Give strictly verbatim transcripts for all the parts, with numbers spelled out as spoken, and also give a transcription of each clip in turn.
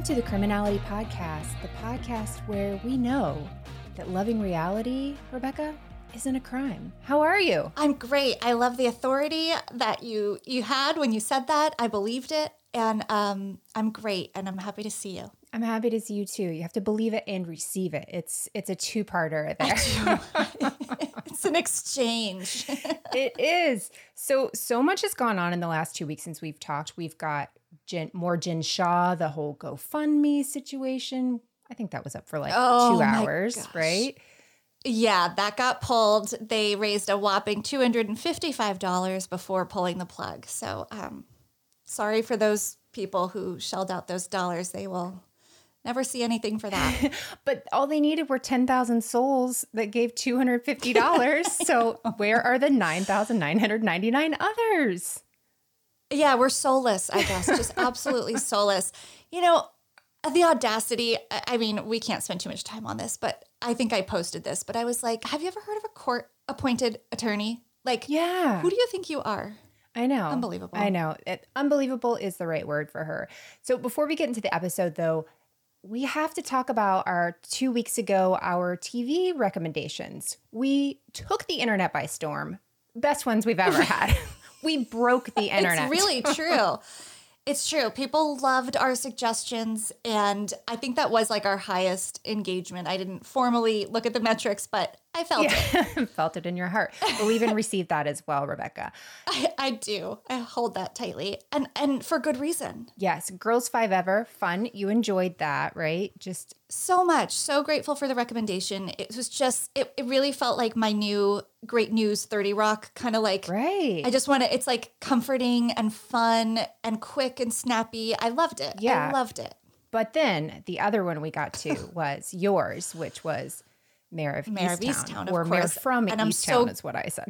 to the Criminality Podcast, the podcast where we know that loving reality, Rebecca, isn't a crime. How are you? I'm great. I love the authority that you you had when you said that. I believed it, and um, I'm great, and I'm happy to see you. I'm happy to see you too. You have to believe it and receive it. It's it's a two-parter there. It's an exchange. It is. So so much has gone on in the last two weeks since we've talked. We've got Jen, more Jen Shah, the whole GoFundMe situation. I think that was up for like Oh, two my hours, gosh. right? Yeah, that got pulled. They raised a whopping two hundred fifty-five dollars before pulling the plug. So um, sorry for those people who shelled out those dollars. They will never see anything for that. But all they needed were ten thousand souls that gave two hundred fifty dollars. So where are the nine thousand nine hundred ninety-nine others? Yeah, we're soulless, I guess. Just absolutely soulless. You know, the audacity, I I mean, we can't spend too much time on this, but I think I posted this, but I was like, have you ever heard of a court-appointed attorney? Like, Yeah. who do you think you are? I know. Unbelievable. I know. It, unbelievable is the right word for her. So before we get into the episode, though, we have to talk about our two weeks ago, our T V recommendations. We took the internet by storm. Best ones we've ever had. We broke the internet. It's really true. It's true. People loved our suggestions, and I think that was like our highest engagement. I didn't formally look at the metrics, but I felt it. Yeah. Felt it in your heart. We'll even receive that as well, Rebecca. I, I do. I hold that tightly, and and for good reason. Yes. Girls Five Ever. Fun. You enjoyed that, right? Just So much. So grateful for the recommendation. It was just, it, it really felt like my new Great News thirty Rock, kind of like, right. I just want to, it's like comforting and fun and quick and snappy. I loved it. Yeah. I loved it. But then the other one we got to was yours, which was Mayor of Mayor of Easttown. Easttown, of or Mayor course. from And I'm Easttown so- is what I said.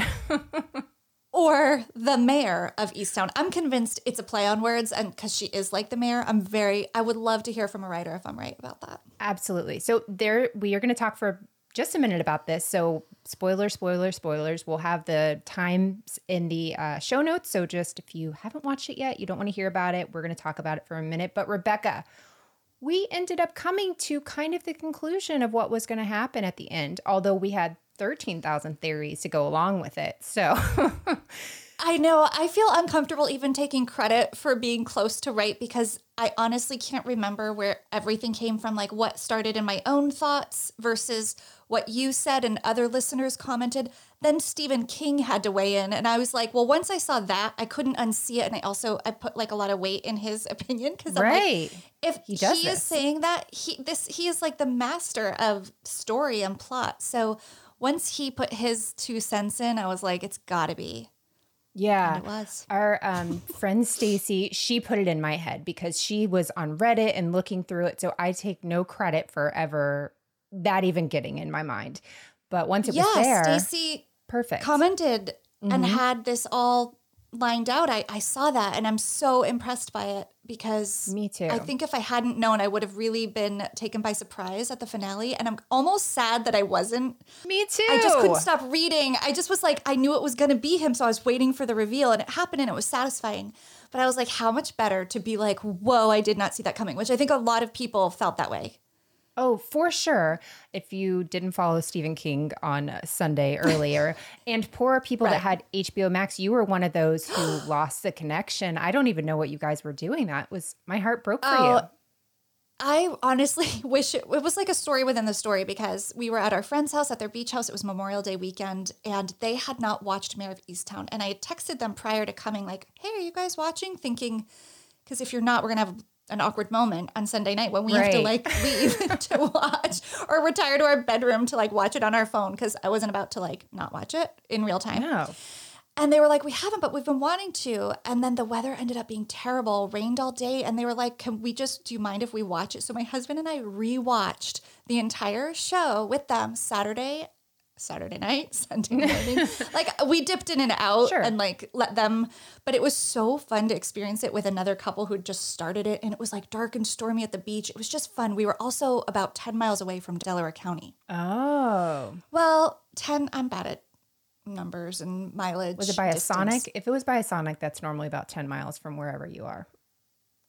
Or the mayor of Easttown. I'm convinced it's a play on words, and because she is like the mayor, I'm very, I would love to hear from a writer if I'm right about that. Absolutely. So there, we are going to talk for just a minute about this. So spoiler, spoiler, spoilers. We'll have the times in the uh, show notes. So just if you haven't watched it yet, you don't want to hear about it, we're going to talk about it for a minute. But Rebecca, we ended up coming to kind of the conclusion of what was going to happen at the end, although we had thirteen thousand theories to go along with it. So I know. I feel uncomfortable even taking credit for being close to right, because I honestly can't remember where everything came from, like what started in my own thoughts versus what you said and other listeners commented. Then Stephen King had to weigh in, and I was like, well, once I saw that, I couldn't unsee it. And I also, I put like a lot of weight in his opinion, because I'm right. like, if He he, does is this. saying that, he this he is like the master of story and plot. So once he put his two cents in, I was like, it's gotta be. Yeah. And it was. Our um, friend Stacy, she put it in my head because she was on Reddit and looking through it. So I take no credit for ever that even getting in my mind. But once it was Yeah, there, Stacy perfect. commented and Mhm. had this all lined out. I, I saw that, and I'm so impressed by it, because Me too. I think if I hadn't known, I would have really been taken by surprise at the finale. And I'm almost sad that I wasn't. Me too. I just couldn't stop reading. I just was like, I knew it was going to be him. So I was waiting for the reveal, and it happened, and it was satisfying. But I was like, how much better to be like, whoa, I did not see that coming, which I think a lot of people felt that way. Oh, for sure. If you didn't follow Stephen King on uh, Sunday earlier, and poor people Right. that had H B O Max, you were one of those who lost the connection. I don't even know what you guys were doing. That was, my heart broke for Oh, you. I honestly wish it, it was like a story within the story, because we were at our friend's house at their beach house. It was Memorial Day weekend, and they had not watched Mayor of Easttown. And I had texted them prior to coming, like, hey, are you guys watching? Thinking, because if you're not, we're going to have an awkward moment on Sunday night when we have to Right. like leave to watch or retire to our bedroom to like watch it on our phone, because I wasn't about to like not watch it in real time. No. And they were like, we haven't, but we've been wanting to. And then the weather ended up being terrible, rained all day. And they were like, can we just, do you mind if we watch it? So my husband and I rewatched the entire show with them Saturday, Saturday night, Sunday morning. Like we dipped in and out Sure. and like let them, but it was so fun to experience it with another couple who just started it. And it was like dark and stormy at the beach. It was just fun. We were also about ten miles away from Delaware County. Oh. Well, ten, I'm bad at numbers and mileage. Was it by a distance. Sonic? If it was by a Sonic, that's normally about ten miles from wherever you are.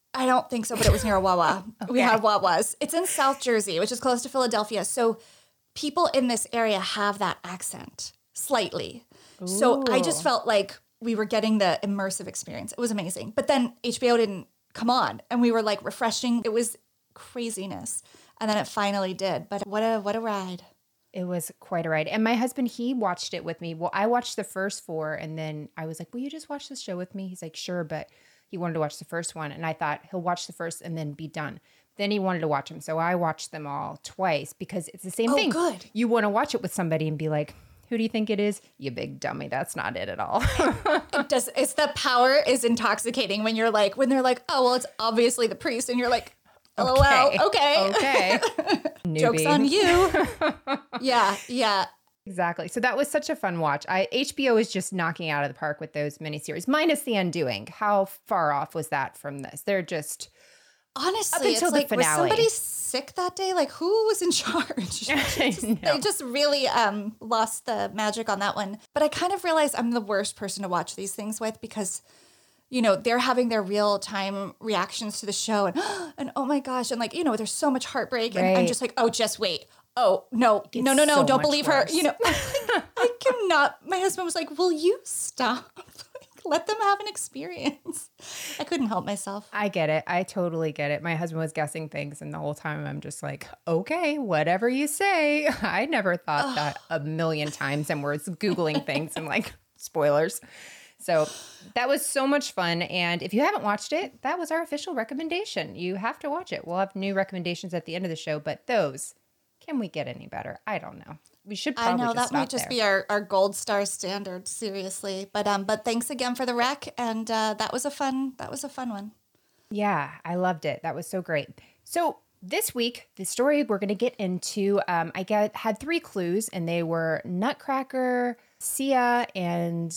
I don't think so, but it was near a Wawa. Okay. We had Wawas. It's in South Jersey, which is close to Philadelphia. So people in this area have that accent slightly. Ooh. So I just felt like we were getting the immersive experience. It was amazing. But then H B O didn't come on and we were like refreshing. It was craziness. And then it finally did. But what a what a ride. It was quite a ride. And my husband, he watched it with me. Well, I watched the first four and then I was like, will you just watch this show with me? He's like, sure. But he wanted to watch the first one. And I thought he'll watch the first and then be done. Then he wanted to watch them. So I watched them all twice because it's the same oh, thing. Good. You want to watch it with somebody and be like, who do you think it is? You big dummy. That's not it at all. it does, it's the power is intoxicating when you're like, when they're like, oh, well, it's obviously the priest. And you're like, oh, okay. well, okay. Okay. Joke's on you. yeah. Yeah. Exactly. So that was such a fun watch. I H B O is just knocking out of the park with those miniseries, minus The Undoing. How far off was that from this? They're just honestly, up until it's the like finale. was somebody sick that day? Like who was in charge? just, they just really um, lost the magic on that one. But I kind of realized I'm the worst person to watch these things with because, you know, they're having their real time reactions to the show and and oh my gosh, and like you know, there's so much heartbreak, and right. I'm just like, oh, just wait. Oh, no, no, no, no, so don't believe worse. her. You know, I, I cannot. My husband was like, will you stop? Like, let them have an experience. I couldn't help myself. I get it. I totally get it. My husband was guessing things and the whole time I'm just like, okay, whatever you say. I never thought that a million times and was Googling things and like spoilers. So that was so much fun. And if you haven't watched it, that was our official recommendation. You have to watch it. We'll have new recommendations at the end of the show, but those, can we get any better? I don't know. We should probably I know just that stop might just there. be our, our gold star standard, seriously. But um, but thanks again for the rec, and uh, that was a fun that was a fun one. Yeah, I loved it. That was so great. So this week, the story we're going to get into, um, I get had three clues, and they were Nutcracker, Sia, and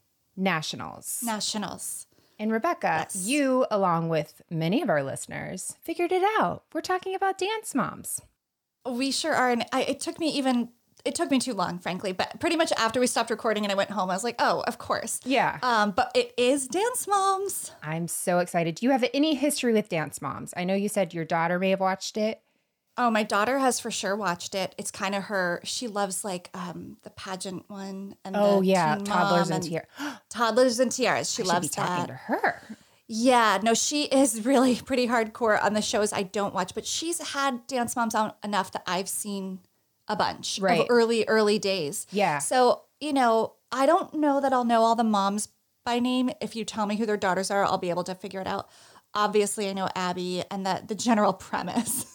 Nationals. Nationals. And Rebecca, Yes. you, along with many of our listeners, figured it out. We're talking about Dance Moms. We sure are. And I, it took me even, it took me too long, frankly. But pretty much after we stopped recording and I went home, I was like, oh, of course. Yeah. Um, but it is Dance Moms. I'm so excited. Do you have any history with Dance Moms? I know you said your daughter may have watched it. Oh, my daughter has for sure watched it. It's kind of her, she loves like um, the pageant one. And Oh, the yeah. Teen Toddlers Mom and Tiaras. Toddlers and Tiaras. She I should loves be talking that. to her. Yeah, no, she is really pretty hardcore on the shows I don't watch, but she's had Dance Moms on enough that I've seen a bunch Right. of early, early days. Yeah. So, you know, I don't know that I'll know all the moms by name. If you tell me who their daughters are, I'll be able to figure it out. Obviously, I know Abby and the, the general premise.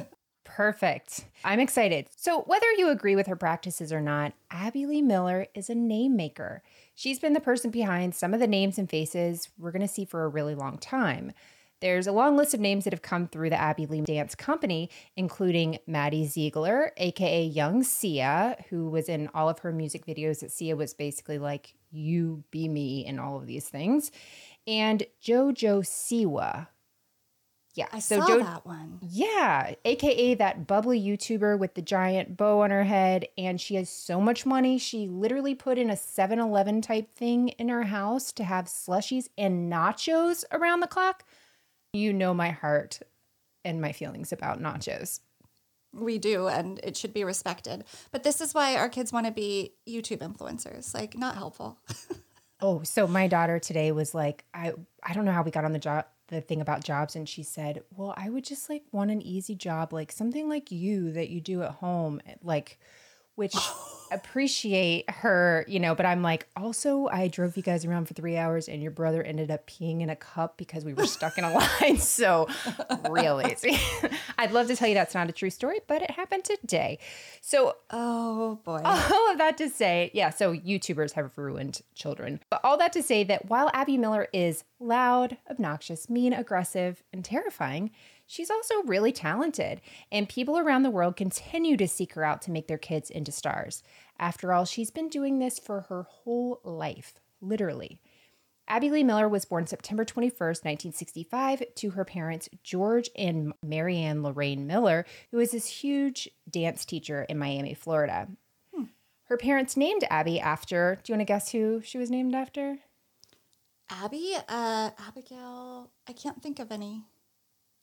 Perfect. I'm excited. So whether you agree with her practices or not, Abby Lee Miller is a name maker. She's been the person behind some of the names and faces we're going to see for a really long time. There's a long list of names that have come through the Abby Lee Dance Company, including Maddie Ziegler, a k a. Young Sia, who was in all of her music videos that Sia was basically like, you be me in all of these things, and JoJo Siwa. Yeah, I so saw Jo- that one. Yeah, A K A that bubbly YouTuber with the giant bow on her head. And she has so much money. She literally put in a seven eleven type thing in her house to have slushies and nachos around the clock. You know my heart and my feelings about nachos. We do, and it should be respected. But this is why our kids want to be YouTube influencers. Like, not helpful. Oh, so my daughter today was like, I, I don't know how we got on the job, the thing about jobs. And she said, well, I would just like want an easy job, like something like you that you do at home, like, which appreciate her, you know, but I'm like, also, I drove you guys around for three hours and your brother ended up peeing in a cup because we were stuck in a line. So really, I'd love to tell you that's not a true story, but it happened today. So Oh, boy. all of that to say, yeah, so YouTubers have ruined children. But all that to say that while Abby Miller is loud, obnoxious, mean, aggressive, and terrifying, she's also really talented, and people around the world continue to seek her out to make their kids into stars. After all, she's been doing this for her whole life, literally. Abby Lee Miller was born September twenty-first, nineteen sixty-five, to her parents, George and Marianne Lorraine Miller, who was this huge dance teacher in Miami, Florida. Hmm. Her parents named Abby after, do you want to guess who she was named after? Abby? Uh, Abigail? I can't think of any.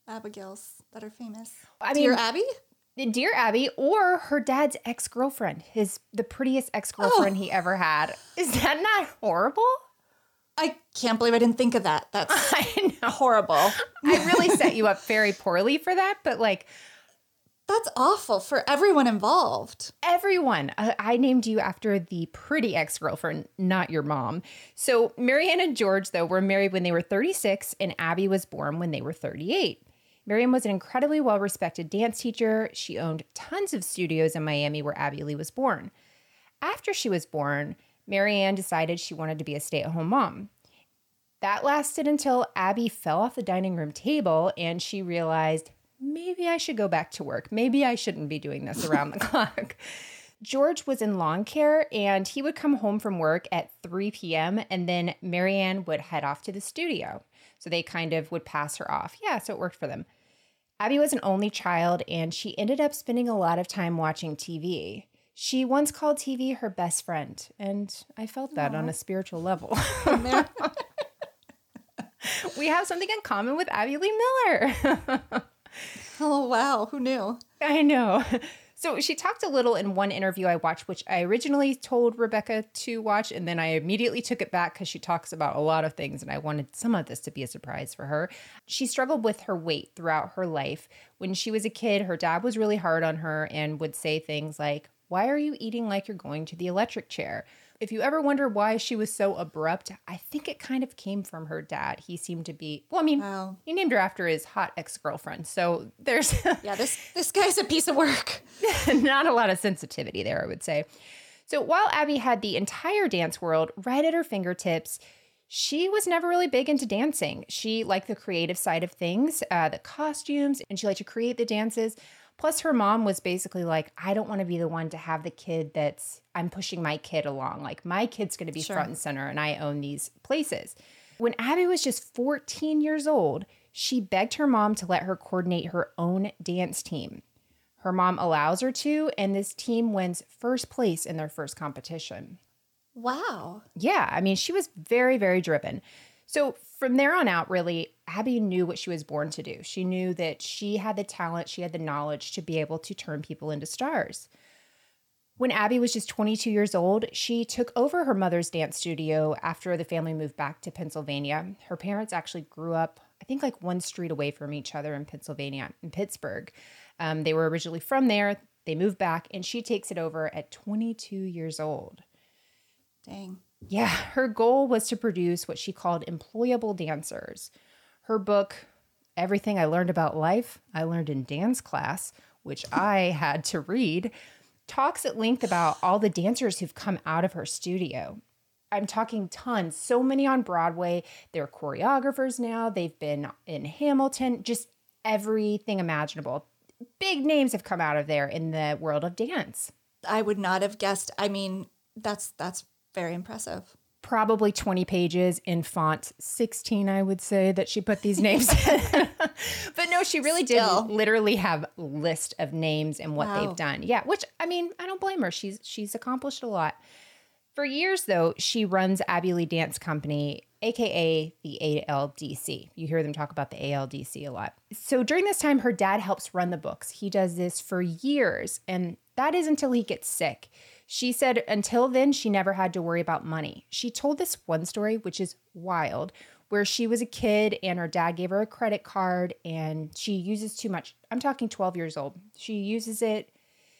Abigails that are famous. I Dear mean, Abby? Dear Abby, or her dad's ex-girlfriend, his the prettiest ex-girlfriend Oh. he ever had. Is that not horrible? I can't believe I didn't think of that. That's I know. horrible. I really set you up very poorly for that, but like That's awful for everyone involved. everyone, uh, I named you after the pretty ex-girlfriend, not your mom. So Marianne and George, though, were married when they were thirty-six, and Abby was born when they were thirty-eight. Marianne was an incredibly well-respected dance teacher. She owned tons of studios in Miami where Abby Lee was born. After she was born, Marianne decided she wanted to be a stay-at-home mom. That lasted until Abby fell off the dining room table and she realized, maybe I should go back to work. Maybe I shouldn't be doing this around the clock. George was in lawn care and he would come home from work at three p.m. and then Marianne would head off to the studio. So they kind of would pass her off. Yeah, so it worked for them. Abby was an only child and she ended up spending a lot of time watching T V. She once called T V her best friend, and I felt that Aww. On a spiritual level. We have something in common with Abby Lee Miller. Oh, wow. Who knew? I know. So she talked a little in one interview I watched, which I originally told Rebecca to watch, and then I immediately took it back because she talks about a lot of things, and I wanted some of this to be a surprise for her. She struggled with her weight throughout her life. When she was a kid, her dad was really hard on her and would say things like, "Why are you eating like you're going to the electric chair?" If you ever wonder why she was so abrupt, I think it kind of came from her dad. He seemed to be, well, I mean, wow. He named her after his hot ex-girlfriend. So there's... yeah, this, this guy's a piece of work. Not a lot of sensitivity there, I would say. So while Abby had the entire dance world right at her fingertips, she was never really big into dancing. She liked the creative side of things, uh, the costumes, and she liked to create the dances. Plus, her mom was basically like, I don't want to be the one to have the kid that's, I'm pushing my kid along. Like, my kid's going to be sure. front and center, and I own these places. When Abby was just fourteen years old, she begged her mom to let her coordinate her own dance team. Her mom allows her to, and this team wins first place in their first competition. Wow. Yeah, I mean, she was very, very driven. So from there on out, really, Abby knew what she was born to do. She knew that she had the talent, she had the knowledge to be able to turn people into stars. When Abby was just twenty-two years old, she took over her mother's dance studio after the family moved back to Pennsylvania. Her parents actually grew up, I think, like one street away from each other in Pennsylvania, in Pittsburgh. Um, they were originally from there. They moved back, and she takes it over at twenty-two years old. Dang. Yeah, her goal was to produce what she called employable dancers. Her book, Everything I Learned About Life, I Learned in Dance Class, which I had to read, talks at length about all the dancers who've come out of her studio. I'm talking tons, so many on Broadway. They're choreographers now. They've been in Hamilton, just everything imaginable. Big names have come out of there in the world of dance. I would not have guessed. I mean, that's that's very impressive. Probably twenty pages in font sixteen, I would say, that she put these names in. But no, she really Still. did literally have a list of names and what Wow. they've done. Yeah, which, I mean, I don't blame her. She's she's accomplished a lot. For years, though, she runs Abby Lee Dance Company, a k a the A L D C. You hear them talk about the A L D C a lot. So during this time, her dad helps run the books. He does this for years, and that is until he gets sick. She said until then, she never had to worry about money. She told this one story, which is wild, where she was a kid and her dad gave her a credit card and she uses too much. I'm talking twelve years old. She uses it.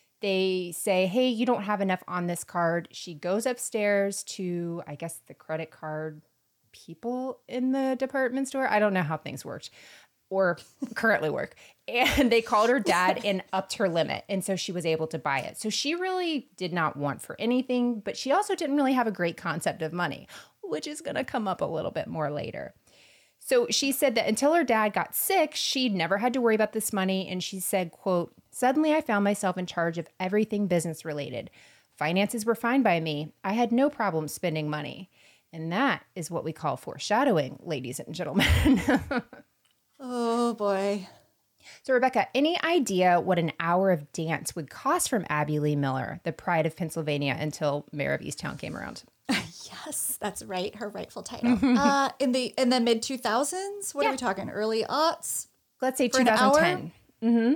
They say, hey, you don't have enough on this card. She goes upstairs to, I guess, the credit card people in the department store. I don't know how things worked or currently work. And they called her dad and upped her limit. And so she was able to buy it. So she really did not want for anything, but she also didn't really have a great concept of money, which is going to come up a little bit more later. So she said that until her dad got sick, she'd never had to worry about this money. And she said, quote, suddenly I found myself in charge of everything business related. Finances were fine by me. I had no problem spending money. And that is what we call foreshadowing, ladies and gentlemen. Oh, boy. So, Rebecca, any idea what an hour of dance would cost from Abby Lee Miller, the pride of Pennsylvania, until Mayor of Easttown came around? Yes, that's right. Her rightful title. uh, in the in the mid two thousands, what Yeah. are we talking? Early aughts? Let's say For an twenty ten. Mm-hmm.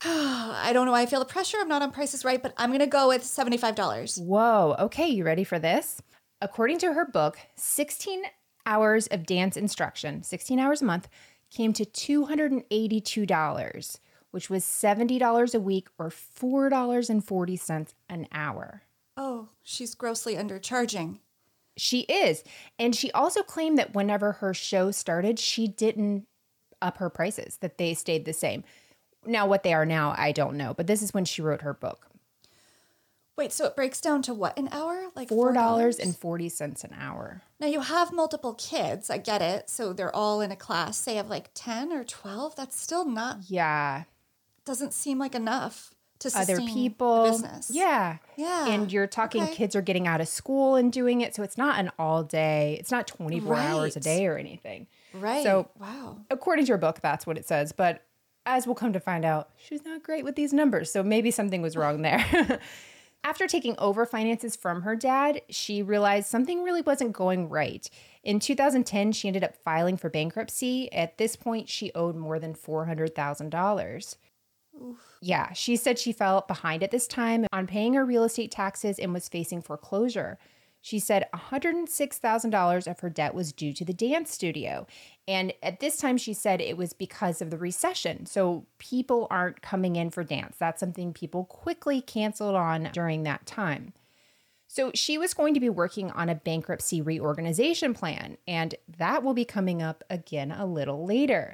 I don't know why I feel the pressure. I'm not on Price is Right, but I'm going to go with seventy-five dollars. Whoa. Okay, you ready for this? According to her book, sixteen hours of dance instruction, sixteen hours a month, came to two hundred eighty-two dollars, which was seventy dollars a week or four dollars and forty cents an hour. Oh, she's grossly undercharging. She is. And she also claimed that whenever her show started, she didn't up her prices, that they stayed the same. Now, what they are now, I don't know. But this is when she wrote her book. Wait, so it breaks down to what an hour? Like four dollars and forty cents an hour. Now, you have multiple kids. I get it. So they're all in a class, say, of like ten or twelve. That's still not... Yeah. Doesn't seem like enough to sustain Other people. the business. Yeah. Yeah. And you're talking Okay. kids are getting out of school and doing it. So it's not an all day. It's not twenty-four Right. hours a day or anything. Right. So wow. according to her book, that's what it says. But as we'll come to find out, she's not great with these numbers. So maybe something was wrong there. After taking over finances from her dad, she realized something really wasn't going right. In two thousand ten, she ended up filing for bankruptcy. At this point, she owed more than four hundred thousand dollars. Yeah, she said she fell behind at this time on paying her real estate taxes and was facing foreclosure. She said one hundred six thousand dollars of her debt was due to the dance studio. And at this time, she said it was because of the recession. So people aren't coming in for dance. That's something people quickly canceled on during that time. So she was going to be working on a bankruptcy reorganization plan, and that will be coming up again a little later.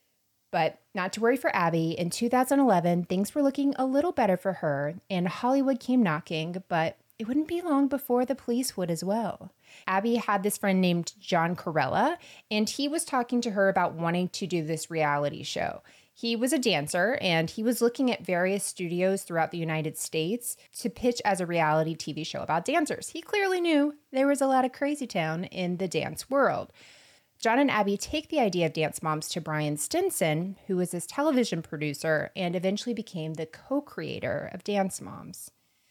But not to worry for Abby, in two thousand eleven, things were looking a little better for her, and Hollywood came knocking, but it wouldn't be long before the police would as well. Abby had this friend named John Corella, and he was talking to her about wanting to do this reality show. He was a dancer, and he was looking at various studios throughout the United States to pitch as a reality T V show about dancers. He clearly knew there was a lot of crazy town in the dance world. John and Abby take the idea of Dance Moms to Brian Stinson, who was his television producer and eventually became the co-creator of Dance Moms.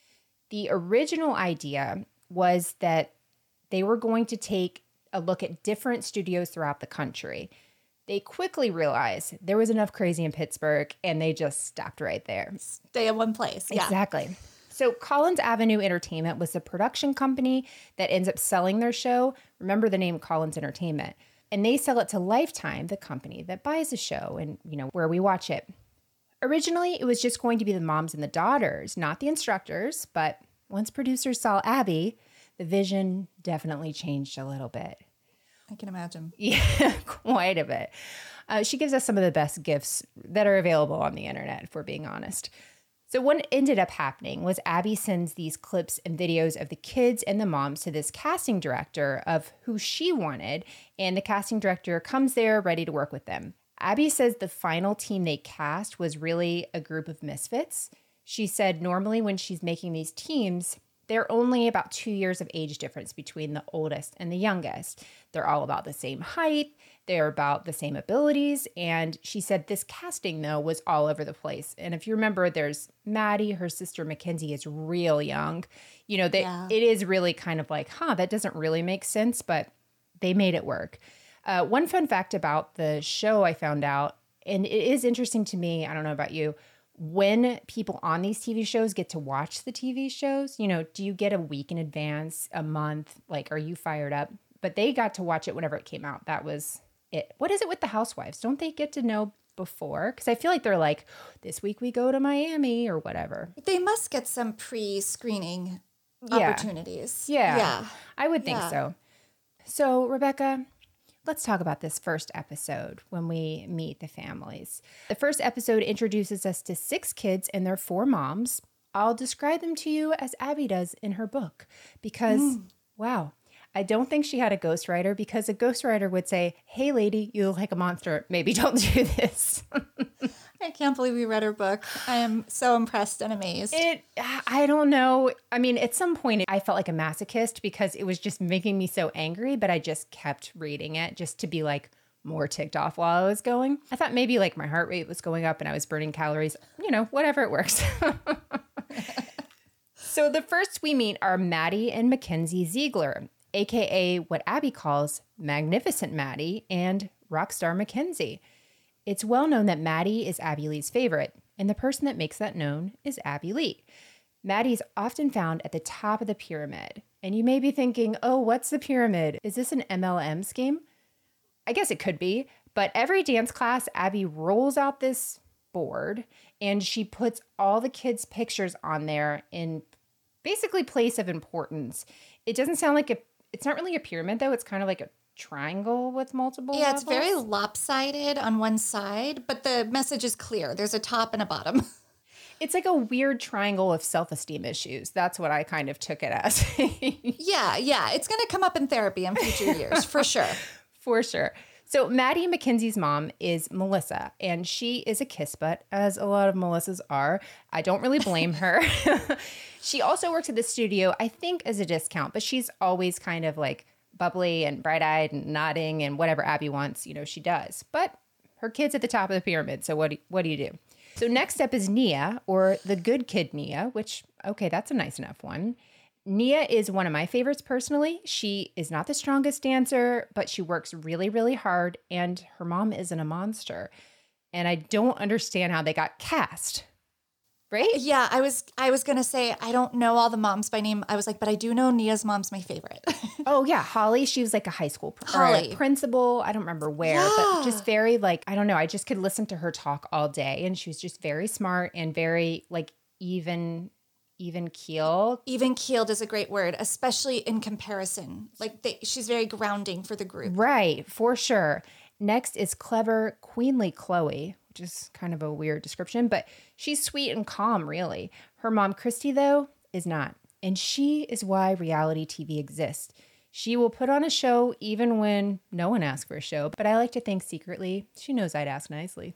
The original idea was that they were going to take a look at different studios throughout the country. They quickly realized there was enough crazy in Pittsburgh, and they just stopped right there. Stay in one place. Yeah. Exactly. So Collins Avenue Entertainment was the production company that ends up selling their show. Remember the name Collins Entertainment. And they sell it to Lifetime, the company that buys the show and, you know, where we watch it. Originally, it was just going to be the moms and the daughters, not the instructors. But once producers saw Abby, the vision definitely changed a little bit. I can imagine. Yeah, quite a bit. Uh, she gives us some of the best gifts that are available on the internet, if we're being honest. So what ended up happening was Abby sends these clips and videos of the kids and the moms to this casting director of who she wanted, and the casting director comes there ready to work with them. Abby says the final team they cast was really a group of misfits. She said normally when she's making these teams, they're only about two years of age difference between the oldest and the youngest. They're all about the same height. They're about the same abilities. And she said this casting, though, was all over the place. And if you remember, there's Maddie, her sister Mackenzie is real young. You know, they, yeah. It is really kind of like, huh, that doesn't really make sense, but they made it work. Uh, one fun fact about the show I found out, and it is interesting to me, I don't know about you, when people on these T V shows get to watch the T V shows, you know, do you get a week in advance, a month? Like, are you fired up? But they got to watch it whenever it came out. That was it. What is it with the housewives? Don't they get to know before? Because I feel like they're like, this week we go to Miami or whatever. They must get some pre-screening yeah. opportunities. Yeah. Yeah. I would think yeah. so. So, Rebecca, let's talk about this first episode when we meet the families. The first episode introduces us to six kids and their four moms. I'll describe them to you as Abby does in her book because, mm. wow, I don't think she had a ghostwriter because a ghostwriter would say, hey, lady, you look like a monster. Maybe don't do this. I can't believe we read her book. I am so impressed and amazed. It, I don't know. I mean, at some point, I felt like a masochist because it was just making me so angry, but I just kept reading it just to be like more ticked off while I was going. I thought maybe like my heart rate was going up and I was burning calories. You know, whatever, it works. So the first we meet are Maddie and Mackenzie Ziegler, a k a what Abby calls Magnificent Maddie and Rockstar Mackenzie. It's well known that Maddie is Abby Lee's favorite, and the person that makes that known is Abby Lee. Maddie is often found at the top of the pyramid. And you may be thinking, oh, what's the pyramid? Is this an M L M scheme? I guess it could be. But every dance class, Abby rolls out this board and she puts all the kids' pictures on there in basically place of importance. It doesn't sound like a, it's not really a pyramid though. It's kind of like a triangle with multiple Yeah, levels. it's very lopsided on one side, but the message is clear. There's a top and a bottom. It's like a weird triangle of self-esteem issues. That's what I kind of took it as. Yeah, yeah. It's going to come up in therapy in future years, for sure. For sure. So Maddie Mackenzie's mom is Melissa, and she is a kiss butt, as a lot of Melissas are. I don't really blame her. She also works at the studio, I think, as a discount, but she's always kind of like bubbly and bright-eyed and nodding, and whatever Abby wants, you know, she does. But her kid's at the top of the pyramid, so what do, what do you do? So next up is Nia, or the good kid Nia, which, okay, that's a nice enough one. Nia is one of my favorites personally. She is not the strongest dancer, but she works really, really hard, and her mom isn't a monster. And I don't understand how they got cast. Right? Yeah, I was I was gonna say I don't know all the moms by name. I was like, but I do know Nia's mom's my favorite. Oh yeah, Holly. She was like a high school pr- or a Holly. principal. I don't remember where, Yeah. but just very like I don't know. I just could listen to her talk all day, and she was just very smart and very like even even keel. Even keeled is a great word, especially in comparison. Like they, she's very grounding for the group. Right, for sure. Next is clever, queenly Chloe, which is kind of a weird description, but she's sweet and calm, really. Her mom, Christy, though, is not. And she is why reality T V exists. She will put on a show even when no one asks for a show, but I like to think secretly she knows I'd ask nicely.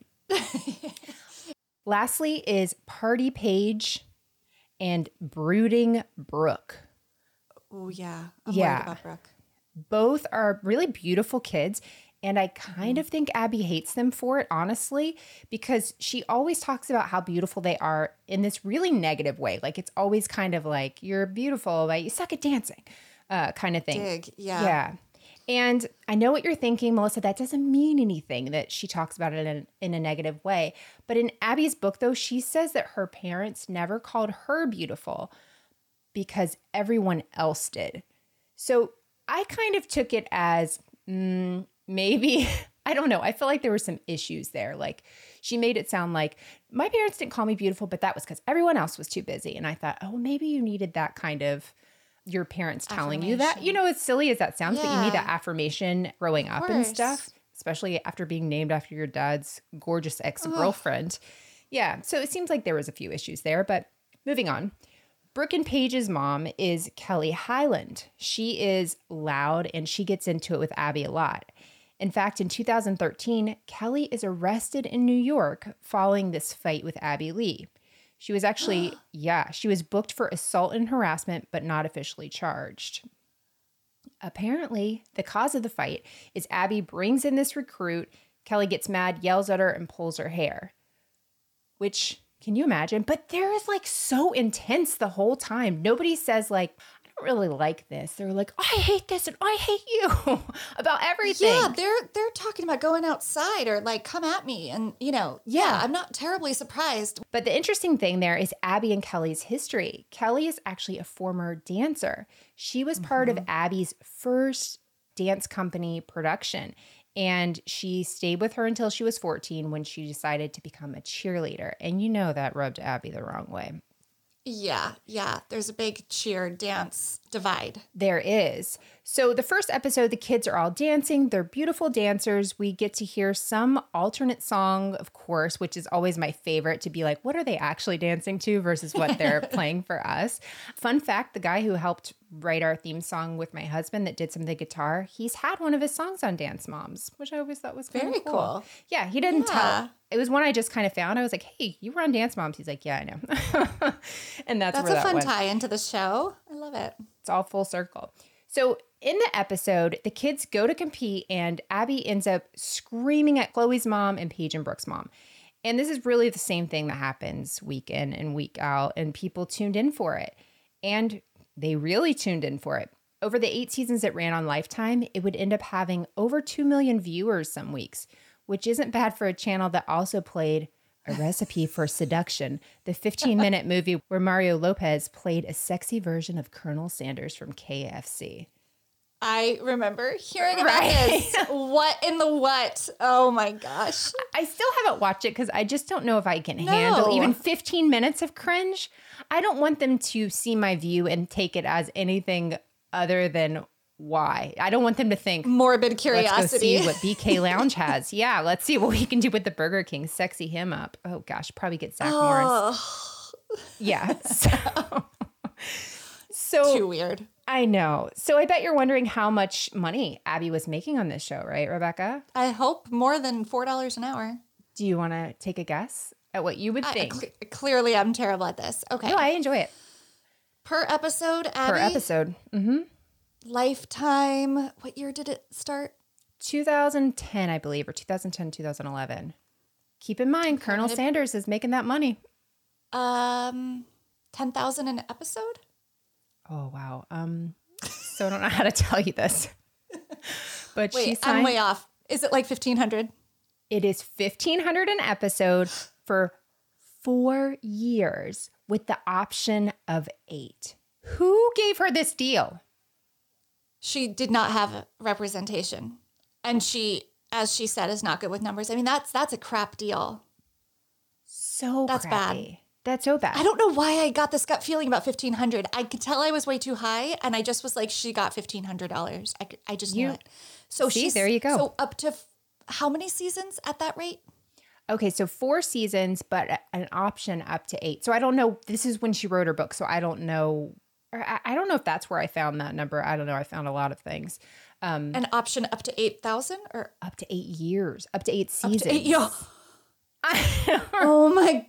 Lastly is Party Paige and Brooding Brooke. Oh, yeah. I'm Yeah. worried about Brooke. Both are really beautiful kids. And I kind of think Abby hates them for it, honestly, because she always talks about how beautiful they are in this really negative way. Like it's always kind of like, you're beautiful, but you suck at dancing uh, kind of thing. Dig, yeah. Yeah. And I know what you're thinking, Melissa, that doesn't mean anything that she talks about it in, in a negative way. But in Abby's book, though, she says that her parents never called her beautiful because everyone else did. So I kind of took it as mm, maybe, I don't know. I feel like there were some issues there. Like she made it sound like my parents didn't call me beautiful, but that was because everyone else was too busy. And I thought, oh, maybe you needed that kind of your parents telling you that, you know, as silly as that sounds, but you need that affirmation growing up and stuff, especially after being named after your dad's gorgeous ex-girlfriend. Ugh. Yeah. So it seems like there was a few issues there, but moving on. Brooke and Paige's mom is Kelly Highland. She is loud and she gets into it with Abby a lot. In fact, in two thousand thirteen, Kelly is arrested in New York following this fight with Abby Lee. She was actually, yeah, she was booked for assault and harassment, but not officially charged. Apparently, the cause of the fight is Abby brings in this recruit. Kelly gets mad, yells at her, and pulls her hair. Which, can you imagine? But they're like so intense the whole time. Nobody says like, I don't really like this. They're like, I hate this and I hate you about everything. Yeah, they're they're talking about going outside or like come at me, and you know, yeah, yeah, I'm not terribly surprised. But the interesting thing there is Abby and Kelly's history. Kelly is actually a former dancer. She was mm-hmm. part of Abby's first dance company production, and she stayed with her until she was fourteen when she decided to become a cheerleader. And you know that rubbed Abby the wrong way. Yeah, yeah. There's a big cheer dance divide. There is. So the first episode, the kids are all dancing. They're beautiful dancers. We get to hear some alternate song, of course, which is always my favorite, to be like, what are they actually dancing to versus what they're playing for us? Fun fact, the guy who helped write our theme song with my husband that did some of the guitar, he's had one of his songs on Dance Moms, which I always thought was very cool. cool. Yeah, he didn't yeah. tell. It was one I just kind of found. I was like, hey, you were on Dance Moms. He's like, yeah, I know. And that's, that's where a that fun went. tie into the show. I love it. It's all full circle. So in the episode, the kids go to compete and Abby ends up screaming at Chloe's mom and Paige and Brooke's mom. And this is really the same thing that happens week in and week out, and people tuned in for it. And they really tuned in for it. Over the eight seasons it ran on Lifetime, it would end up having over two million viewers some weeks, which isn't bad for a channel that also played A Recipe for Seduction, the fifteen-minute movie where Mario Lopez played a sexy version of Colonel Sanders from K F C. I remember hearing about Right. this. What in the what? Oh my gosh. I still haven't watched it because I just don't know if I can No. handle even fifteen minutes of cringe. I don't want them to see my view and take it as anything other than why. I don't want them to think, Morbid let's curiosity. go see what B K Lounge has. Yeah, let's see what we can do with the Burger King. Sexy him up. Oh gosh, probably get Zach Morris. Oh, Yeah. So, so too weird. I know. So I bet you're wondering how much money Abby was making on this show, right, Rebecca? I hope more than four dollars an hour. Do you want to take a guess at what you would I, think? cle- clearly, I'm terrible at this. Okay. No, I enjoy it. Per episode, Abby. Per episode. Mm-hmm. Lifetime. What year did it start? two thousand ten, I believe, or two thousand ten, two thousand eleven. Keep in mind, Colonel It- Sanders is making that money. Um, ten thousand an episode. Oh, wow. Um, so I don't know how to tell you this. But she Wait, signed, I'm way off. Is it like fifteen hundred? it is fifteen hundred an episode for four years with the option of eight. Who gave her this deal? She did not have representation, and she, as she said, is not good with numbers. I mean, that's that's a crap deal. So That's bad. crappy. That's so bad. I don't know why I got this gut feeling about fifteen hundred. I could tell I was way too high, and I just was like, she got fifteen hundred dollars. I, could- I just knew You- it. So See, she's there you go. So up to f- how many seasons at that rate? Okay, so four seasons, but a- an option up to eight. So I don't know. This is when she wrote her book, so I don't know. Or I, I don't know if that's where I found that number. I don't know. I found a lot of things. Um, An option up to eight thousand or up to eight years, up to eight up seasons. to eight? Yo. Oh my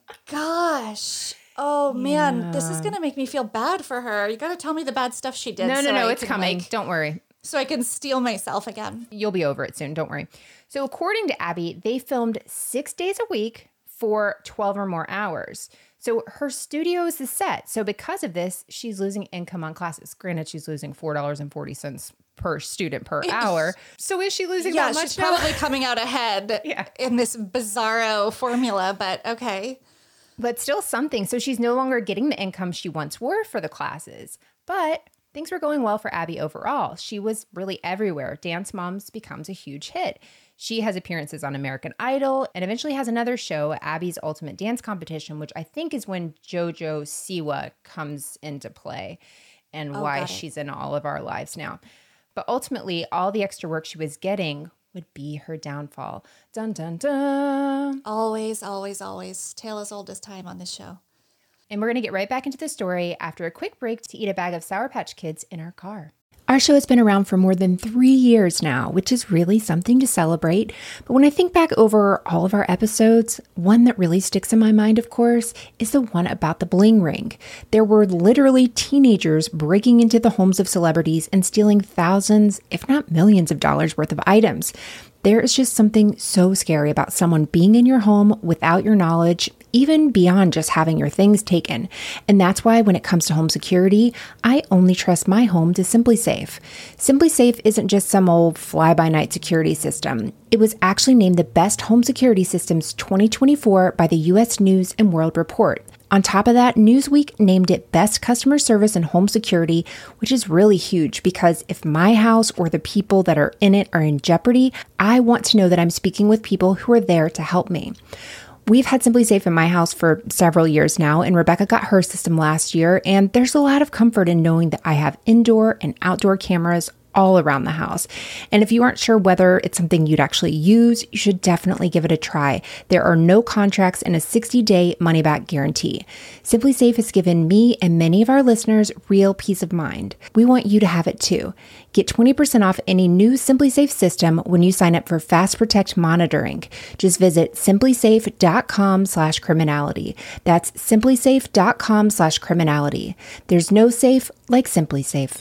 gosh. Oh man, this is gonna make me feel bad for her. You gotta tell me the bad stuff she did. no, no, so no. I It's can, coming. like- Don't worry. so I can steal myself again. You'll be over it soon. Don't worry. So, according to Abby, they filmed six days a week for twelve or more hours. So, her studio is the set. So, because of this, she's losing income on classes. Granted, she's losing four dollars and forty cents per student per hour. So, is she losing Yeah, that much she's now? probably coming out ahead Yeah. in this bizarro formula, but okay. But still something. So, she's no longer getting the income she once were for the classes. But things were going well for Abby overall. She was really everywhere. Dance Moms becomes a huge hit. She has appearances on American Idol and eventually has another show, Abby's Ultimate Dance Competition, which I think is when JoJo Siwa comes into play and Oh, why got it. she's in all of our lives now. But ultimately, all the extra work she was getting would be her downfall. Dun, dun, dun. Always, always, always. Tale as old as time on this show. And we're going to get right back into the story after a quick break to eat a bag of Sour Patch Kids in our car. Our show has been around for more than three years now, which is really something to celebrate. But when I think back over all of our episodes, one that really sticks in my mind, of course, is the one about the bling ring. There were literally teenagers breaking into the homes of celebrities and stealing thousands, if not millions of dollars worth of items. There is just something so scary about someone being in your home without your knowledge, even beyond just having your things taken. And that's why when it comes to home security, I only trust my home to SimpliSafe. SimpliSafe isn't just some old fly-by-night security system. It was actually named the Best Home Security Systems twenty twenty-four by the U S News and World Report. On top of that, Newsweek named it Best Customer Service and Home Security, which is really huge because if my house or the people that are in it are in jeopardy, I want to know that I'm speaking with people who are there to help me. We've had SimpliSafe in my house for several years now, and Rebecca got her system last year, and there's a lot of comfort in knowing that I have indoor and outdoor cameras all around the house. And if you aren't sure whether it's something you'd actually use, you should definitely give it a try. There are no contracts and a sixty-day money-back guarantee. SimpliSafe has given me and many of our listeners real peace of mind. We want you to have it too. Get twenty percent off any new SimpliSafe system when you sign up for Fast Protect monitoring. Just visit simplysafe.com slash criminality. That's simplysafe.com slash criminality. There's no safe like SimpliSafe.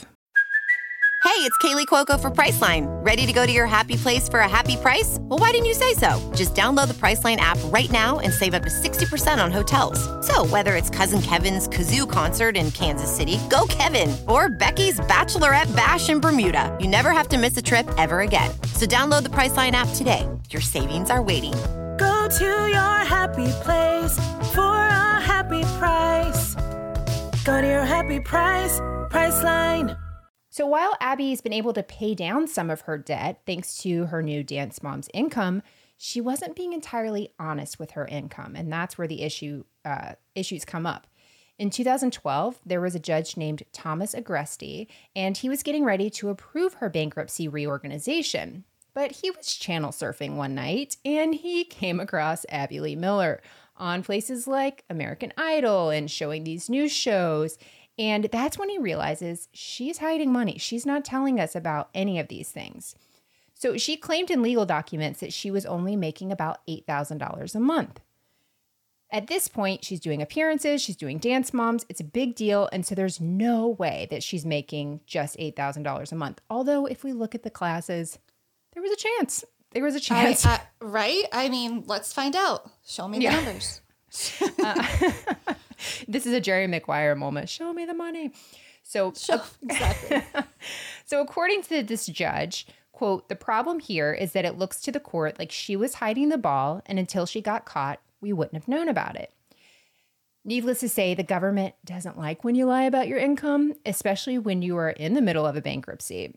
Hey, it's Kaylee Cuoco for Priceline. Ready to go to your happy place for a happy price? Well, why didn't you say so? Just download the Priceline app right now and save up to sixty percent on hotels. So whether it's Cousin Kevin's Kazoo Concert in Kansas City, go Kevin, or Becky's Bachelorette Bash in Bermuda, you never have to miss a trip ever again. So download the Priceline app today. Your savings are waiting. Go to your happy place for a happy price. Go to your happy price, Priceline. So while Abby's been able to pay down some of her debt thanks to her new dance mom's income, she wasn't being entirely honest with her income, and that's where the issue uh, issues come up. In two thousand twelve, there was a judge named Thomas Agresti, and he was getting ready to approve her bankruptcy reorganization. But he was channel surfing one night, and he came across Abby Lee Miller on places like American Idol and showing these news shows. And that's when he realizes she's hiding money. She's not telling us about any of these things. So she claimed in legal documents that she was only making about eight thousand dollars a month. At this point, she's doing appearances, she's doing dance moms. It's a big deal. And so there's no way that she's making just eight thousand dollars a month. Although if we look at the classes, there was a chance. There was a chance. I, I, right? I mean, let's find out. Show me the yeah. numbers. uh, this is a Jerry Maguire moment. Show me the money. So Show, exactly. So according to this judge, quote, the problem here is that it looks to the court like she was hiding the ball, and until she got caught, we wouldn't have known about it. Needless to say, the government doesn't like when you lie about your income, especially when you are in the middle of a bankruptcy.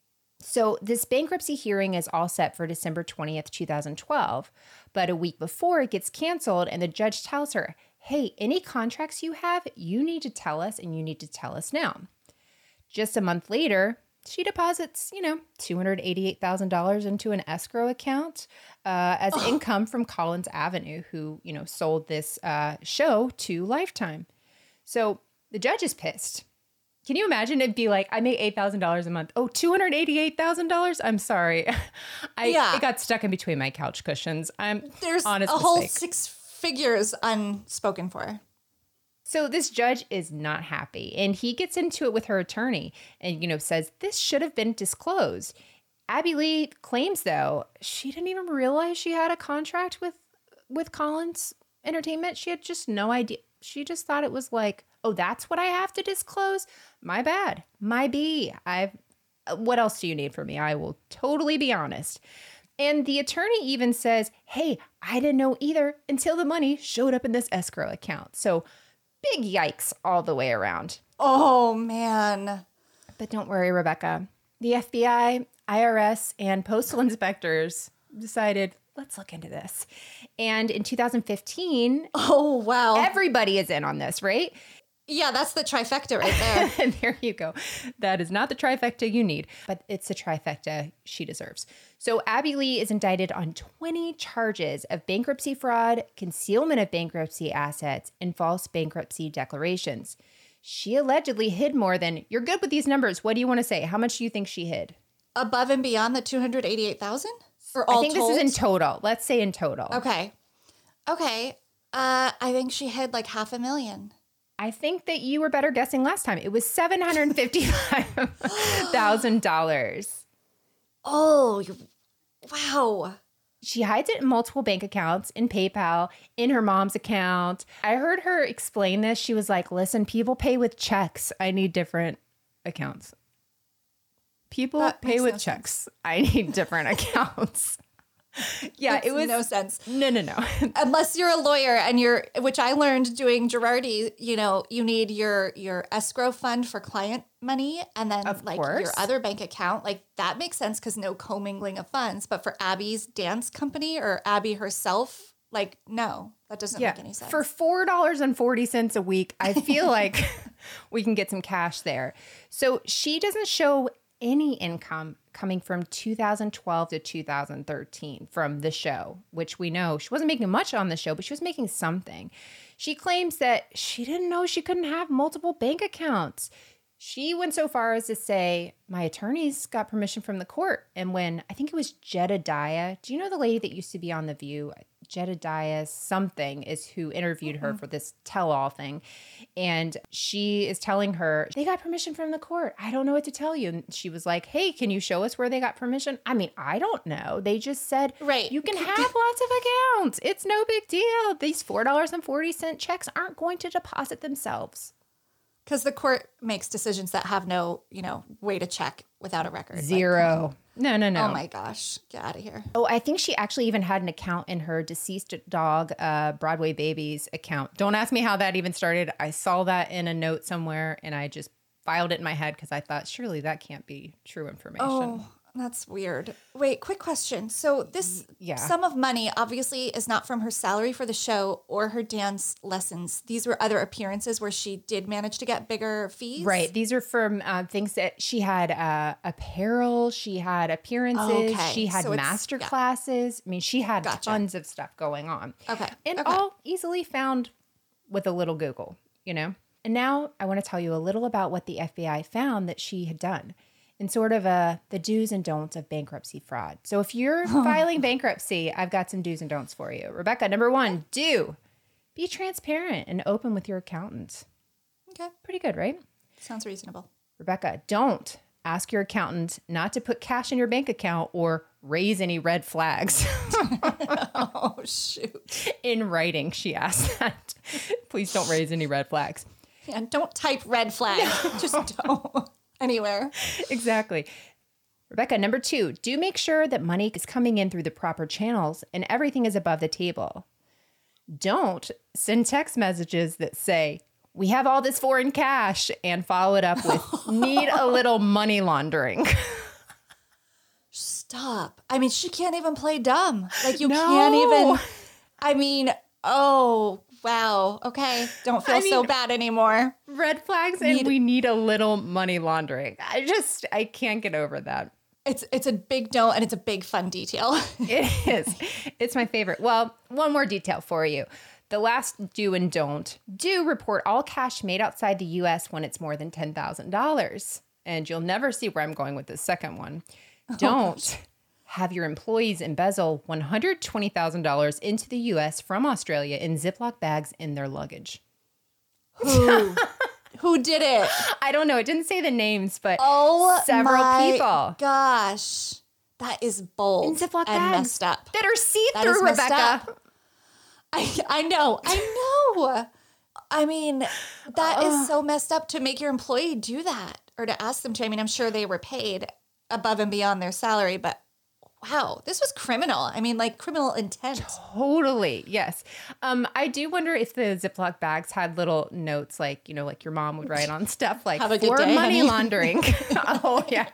So this bankruptcy hearing is all set for December twentieth, twenty twelve, but a week before it gets canceled and the judge tells her, hey, any contracts you have, you need to tell us and you need to tell us now. Just a month later, she deposits, you know, two hundred eighty-eight thousand dollars into an escrow account uh, as oh. income from Collins Avenue, who, you know, sold this uh, show to Lifetime. So the judge is pissed. Can you imagine it'd be like, I make eight thousand dollars a month. Oh, two hundred eighty-eight thousand dollars? I'm sorry. I yeah. It got stuck in between my couch cushions. I'm There's honest a mistake. whole six figures unspoken for. So this judge is not happy, and he gets into it with her attorney and, you know, says this should have been disclosed. Abby Lee claims, though, she didn't even realize she had a contract with with Collins Entertainment. She had just no idea. She just thought it was like, oh, that's what I have to disclose? My bad. My B. I've. What else do you need from me? I will totally be honest. And the attorney even says, hey, I didn't know either until the money showed up in this escrow account. So big yikes all the way around. Oh, man. But don't worry, Rebecca. The F B I, I R S, and postal inspectors decided, let's look into this. And in two thousand fifteen, oh, wow. Everybody is in on this, right? Yeah, that's the trifecta right there. And there you go. That is not the trifecta you need, but it's the trifecta she deserves. So Abby Lee is indicted on twenty charges of bankruptcy fraud, concealment of bankruptcy assets, and false bankruptcy declarations. She allegedly hid more than, you're good with these numbers. What do you want to say? How much do you think she hid? Above and beyond the two hundred eighty-eight thousand? Or all I think told? This is in total. Let's say in total. Okay. Okay. Uh, I think she hid like half a million. I think that you were better guessing last time. It was seven hundred fifty-five thousand dollars. Oh, wow. She hides it in multiple bank accounts, in PayPal, in her mom's account. I heard her explain this. She was like, listen, people pay with checks. I need different accounts. People that pay with no checks. Sense. I need different accounts. Yeah, Makes it was no sense. No, no, no. Unless you're a lawyer and you're, which I learned doing Girardi, you know, you need your your escrow fund for client money, and then of like course. your other bank account. Like that makes sense because no commingling of funds. But for Abby's dance company or Abby herself, like no, that doesn't yeah. make any sense. For four dollars and forty cents a week, I feel like we can get some cash there. So she doesn't show any income coming from two thousand twelve to two thousand thirteen from the show, which we know she wasn't making much on the show, but she was making something. She claims that she didn't know she couldn't have multiple bank accounts. She went so far as to say, my attorneys got permission from the court. And when, I think it was Jedediah, do you know the lady that used to be on The View? Jedediah something is who interviewed her mm-hmm. for this tell-all thing. And she is telling her, they got permission from the court. I don't know what to tell you. And she was like, hey, can you show us where they got permission? I mean, I don't know. They just said, right. you can have lots of accounts. It's no big deal. These four dollars and forty cents checks aren't going to deposit themselves. Because the court makes decisions that have no, you know, way to check without a record. Zero. No, no, no. Oh my gosh. Get out of here. Oh, I think she actually even had an account in her deceased dog, uh, Broadway Babies account. Don't ask me how that even started. I saw that in a note somewhere and I just filed it in my head because I thought, surely that can't be true information. Oh, that's weird. Wait, quick question. So this Yeah. sum of money obviously is not from her salary for the show or her dance lessons. These were other appearances where she did manage to get bigger fees. Right. These are from uh, things that she had uh, apparel, she had appearances, Okay. she had So it's- master yeah. classes. I mean, she had Gotcha. tons of stuff going on. Okay. And Okay. all easily found with a little Google, you know? And now I want to tell you a little about what the F B I found that she had done in sort of a, the do's and don'ts of bankruptcy fraud. So if you're filing bankruptcy, I've got some do's and don'ts for you. Rebecca, number one, do be transparent and open with your accountant. Okay. Pretty good, right? Sounds reasonable. Rebecca, don't ask your accountant not to put cash in your bank account or raise any red flags. Oh, shoot. In writing, she asked that. Please don't raise any red flags. Yeah, don't type red flag. Just don't. Anywhere. Exactly. Rebecca, number two, do make sure that money is coming in through the proper channels and everything is above the table. Don't send text messages that say, we have all this foreign cash, and follow it up with, need a little money laundering. Stop. I mean, she can't even play dumb. Like, you No. can't even. I mean, oh, wow. Okay. Don't feel I so mean- bad anymore. Red flags, and Need- we need a little money laundering. I just, I can't get over that. It's it's a big don't, and it's a big fun detail. It is. It's my favorite. Well, one more detail for you. The last do and don't. Do report all cash made outside the U S when it's more than ten thousand dollars. And you'll never see where I'm going with the second one. Don't have your employees embezzle one hundred twenty thousand dollars into the U S from Australia in Ziploc bags in their luggage. Who? Who did it? I don't know. It didn't say the names, but Oh, several my people gosh. That is bold in Ziploc and bags messed up. that are That is see-through, messed Rebecca. up. I, I know. I know. I mean, that is so messed up to make your employee do that or to ask them to. I mean, I'm sure they were paid above and beyond their salary, but wow, this was criminal. I mean, like criminal intent. Totally. Yes. Um, I do wonder if the Ziploc bags had little notes like, you know, like your mom would write on stuff like Have a good for day, money honey." laundering. Oh, yeah.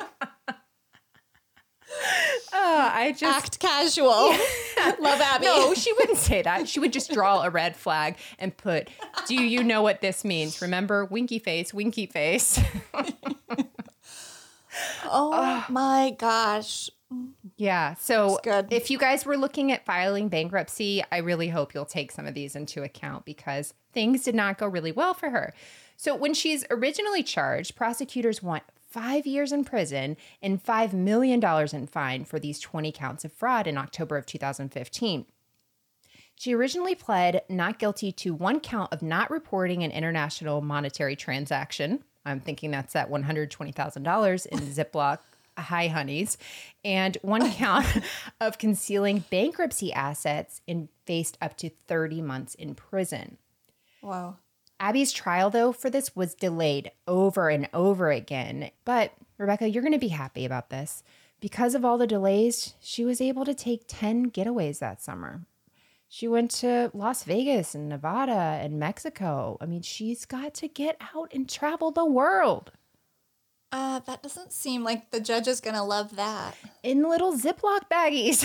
Oh, I just. Act casual. Love Abby. No, she wouldn't say that. She would just draw a red flag and put, do you know what this means? Remember, winky face, winky face. Oh my gosh. Yeah. So That's good. if you guys were looking at filing bankruptcy, I really hope you'll take some of these into account because things did not go really well for her. So when she's originally charged, prosecutors want five years in prison and five million dollars in fine for these twenty counts of fraud in October of two thousand fifteen. She originally pled not guilty to one count of not reporting an international monetary transaction. I'm thinking that's that one hundred twenty thousand dollars in Ziploc hi honeys, and one count of concealing bankruptcy assets and faced up to thirty months in prison. Wow. Abby's trial, though, for this was delayed over and over again. But Rebecca, you're going to be happy about this. Because of all the delays, she was able to take ten getaways that summer. She went to Las Vegas and Nevada and Mexico. I mean, she's got to get out and travel the world. Uh, that doesn't seem like the judge is going to love that. In little Ziploc baggies.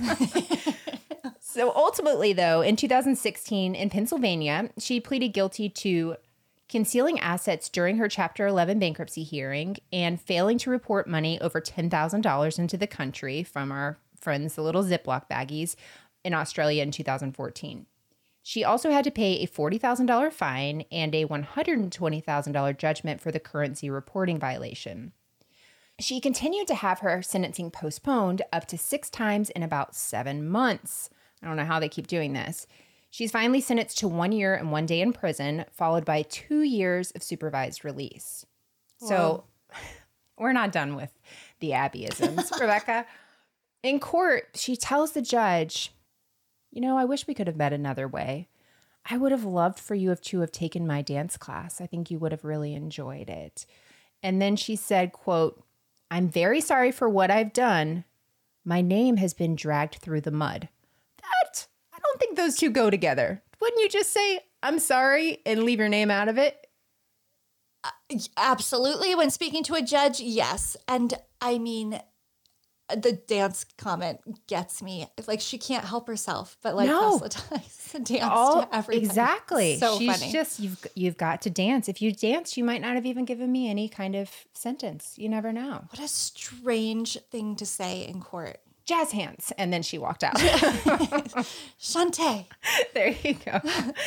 So ultimately, though, in two thousand sixteen in Pennsylvania, she pleaded guilty to concealing assets during her Chapter eleven bankruptcy hearing and failing to report money over ten thousand dollars into the country from our friends, the little Ziploc baggies, in Australia in two thousand fourteen. She also had to pay a forty thousand dollars fine and a one hundred twenty thousand dollars judgment for the currency reporting violation. She continued to have her sentencing postponed up to six times in about seven months. I don't know how they keep doing this. She's finally sentenced to one year and one day in prison, followed by two years of supervised release. So we're not done with the Abbyisms, Rebecca. In court, she tells the judge, you know, I wish we could have met another way. I would have loved for you to have taken my dance class. I think you would have really enjoyed it. And then she said, quote, I'm very sorry for what I've done. My name has been dragged through the mud. That, I don't think those two go together. Wouldn't you just say, I'm sorry, and leave your name out of it? Uh, absolutely. When speaking to a judge, yes. And I mean, the dance comment gets me. Like, she can't help herself, but like No. proselytize and dance Oh, to everybody. exactly. So She's funny. just, you've, you've got to dance. If you danced, you might not have even given me any kind of sentence. You never know. What a strange thing to say in court. Jazz hands. And then she walked out. Shantae. There you go.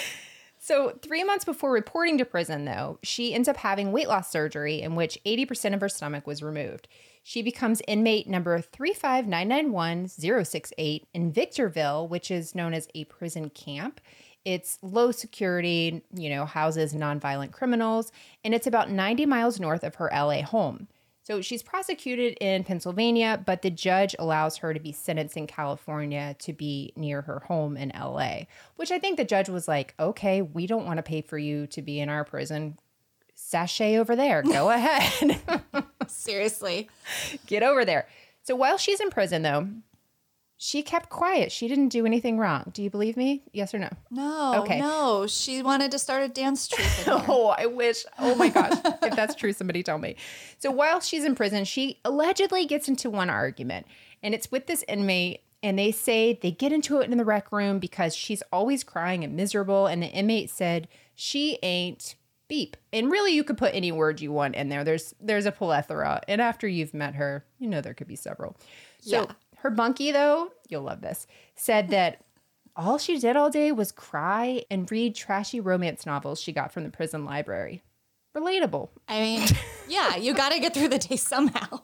So three months before reporting to prison, though, she ends up having weight loss surgery in which eighty percent of her stomach was removed. She becomes inmate number three five nine nine one zero six eight in Victorville, which is known as a prison camp. It's low security, you know, houses nonviolent criminals, and it's about ninety miles north of her L A home. So she's prosecuted in Pennsylvania, but the judge allows her to be sentenced in California to be near her home in L A, which I think the judge was like, okay, we don't want to pay for you to be in our prison. Sashay over there. Go ahead. Seriously. Get over there. So while she's in prison, though, she kept quiet. She didn't do anything wrong. Do you believe me? Yes or no? No, Okay. no. She wanted to start a dance troupe in here. Oh, I wish. Oh my gosh. If that's true, somebody tell me. So while she's in prison, she allegedly gets into one argument, and it's with this inmate. And they say they get into it in the rec room because she's always crying and miserable. And the inmate said, she ain't beep. And really, you could put any word you want in there. There's there's a plethora. And after you've met her, you know there could be several. So Yeah. her bunkie, though, you'll love this, said that all she did all day was cry and read trashy romance novels she got from the prison library. Relatable. I mean, yeah, you got to get through the day somehow.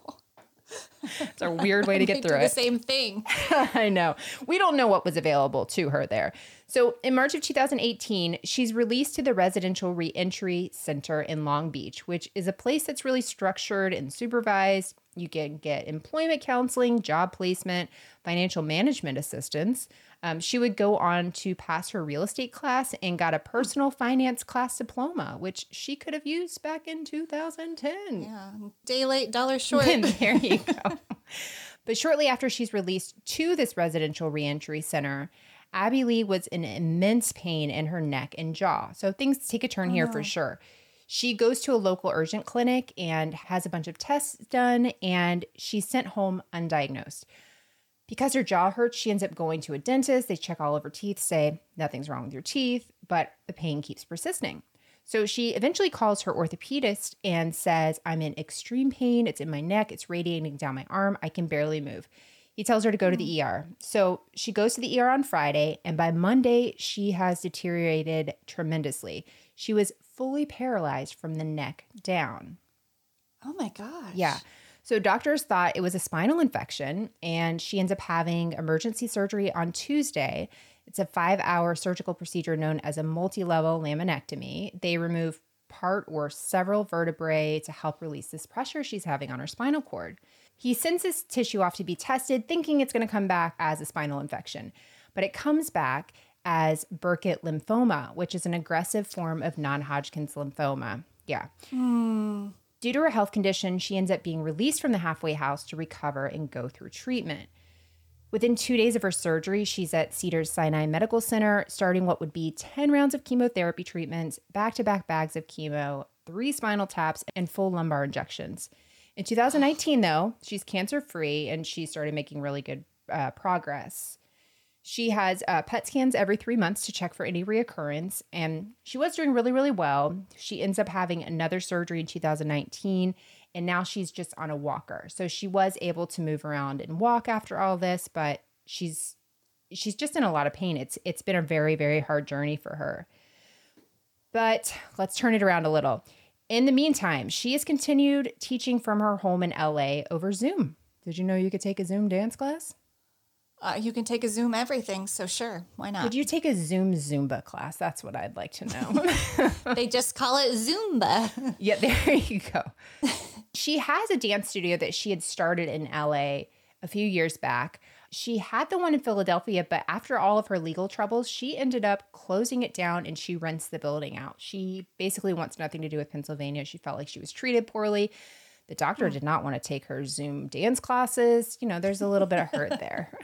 It's a weird way to They get do through the it. same thing. I know. We don't know what was available to her there. So in March of two thousand eighteen, she's released to the Residential Reentry Center in Long Beach, which is a place that's really structured and supervised. You can get employment counseling, job placement, financial management assistance. Um, she would go on to pass her real estate class and got a personal finance class diploma, which she could have used back in two thousand ten. Yeah, day late, dollar short. And there you go. But shortly after she's released to this residential reentry center, Abby Lee was in immense pain in her neck and jaw. So things take a turn here for sure. She goes to a local urgent clinic and has a bunch of tests done, and she's sent home undiagnosed. Because her jaw hurts, she ends up going to a dentist. They check all of her teeth, say nothing's wrong with your teeth, but the pain keeps persisting. So she eventually calls her orthopedist and says, I'm in extreme pain. It's in my neck. It's radiating down my arm. I can barely move. He tells her to go to the E R. So she goes to the E R on Friday, and by Monday, she has deteriorated tremendously. She was fully paralyzed from the neck down. Oh my gosh. Yeah. So doctors thought it was a spinal infection, and she ends up having emergency surgery on Tuesday. It's a five-hour surgical procedure known as a multi-level laminectomy. They remove part or several vertebrae to help release this pressure she's having on her spinal cord. He sends this tissue off to be tested, thinking it's going to come back as a spinal infection, but it comes back as Burkitt lymphoma, which is an aggressive form of non-Hodgkin's lymphoma. Yeah. Hmm. Due to her health condition, she ends up being released from the halfway house to recover and go through treatment. Within two days of her surgery, she's at Cedars-Sinai Medical Center, starting what would be ten rounds of chemotherapy treatments, back-to-back bags of chemo, three spinal taps, and full lumbar injections. In two thousand nineteen, though, she's cancer-free, and she started making really good uh, progress. She has uh, P E T scans every three months to check for any reoccurrence, and she was doing really, really well. She ends up having another surgery in two thousand nineteen, and now she's just on a walker. So she was able to move around and walk after all this, but she's she's just in a lot of pain. It's it's been a very, very hard journey for her. But let's turn it around a little. In the meantime, she has continued teaching from her home in L A over Zoom. Did you know you could take a Zoom dance class? Uh, you can take a Zoom everything, so sure, why not? Could you take a Zoom Zumba class? That's what I'd like to know. They just call it Zumba. Yeah, there you go. She has a dance studio that she had started in L A a few years back. She had the one in Philadelphia, but after all of her legal troubles, she ended up closing it down and she rents the building out. She basically wants nothing to do with Pennsylvania. She felt like she was treated poorly. The doctor did not want to take her Zoom dance classes. You know, there's a little bit of hurt there.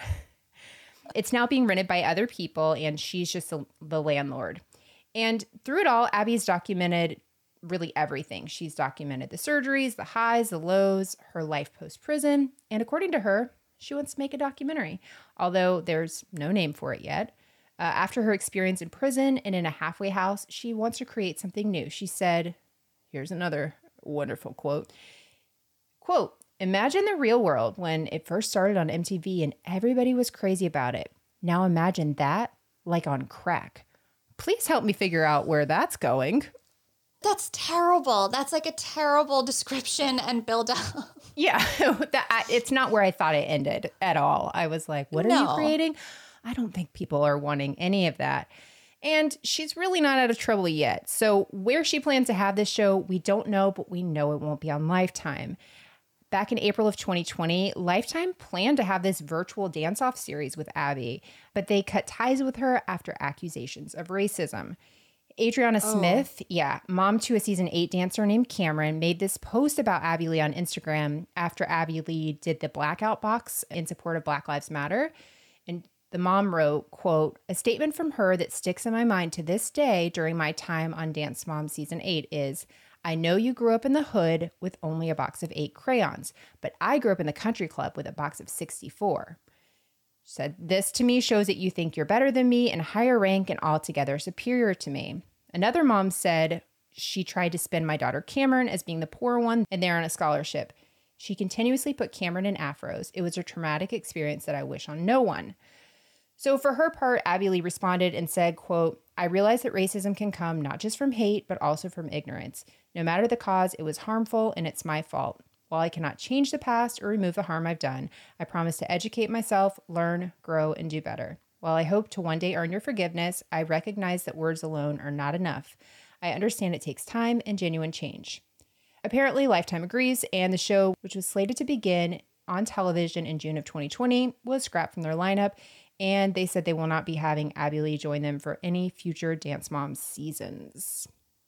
It's now being rented by other people, and she's just a, the landlord. And through it all, Abby's documented really everything. She's documented the surgeries, the highs, the lows, her life post-prison. And according to her, she wants to make a documentary, although there's no name for it yet. Uh, after her experience in prison and in a halfway house, she wants to create something new. She said, here's another wonderful quote, quote, "Imagine the real world when it first started on M T V and everybody was crazy about it. Now imagine that like on crack. Please help me figure out where that's going." That's terrible. That's like a terrible description and build up. Yeah, that, it's not where I thought it ended at all. I was like, what are No. you creating? I don't think people are wanting any of that. And she's really not out of trouble yet. So where she plans to have this show, we don't know, but we know it won't be on Lifetime. Back in April of twenty twenty, Lifetime planned to have this virtual dance-off series with Abby, but they cut ties with her after accusations of racism. Adriana oh. Smith, yeah, mom to a season eight dancer named Cameron, made this post about Abby Lee on Instagram after Abby Lee did the blackout box in support of Black Lives Matter. And the mom wrote, quote, "A statement from her that sticks in my mind to this day during my time on Dance Mom season eight is, I know you grew up in the hood with only a box of eight crayons, but I grew up in the country club with a box of sixty-four. She said, this to me shows that you think you're better than me and higher rank and altogether superior to me. Another mom said she tried to spin my daughter Cameron as being the poor one and they're on a scholarship. She continuously put Cameron in afros. It was a traumatic experience that I wish on no one." So for her part, Abby Lee responded and said, quote, "I realize that racism can come not just from hate, but also from ignorance. No matter the cause, it was harmful and it's my fault. While I cannot change the past or remove the harm I've done, I promise to educate myself, learn, grow, and do better. While I hope to one day earn your forgiveness, I recognize that words alone are not enough. I understand it takes time and genuine change." Apparently, Lifetime agrees, and the show, which was slated to begin on television in June of twenty twenty, was scrapped from their lineup, and they said they will not be having Abby Lee join them for any future Dance Moms seasons.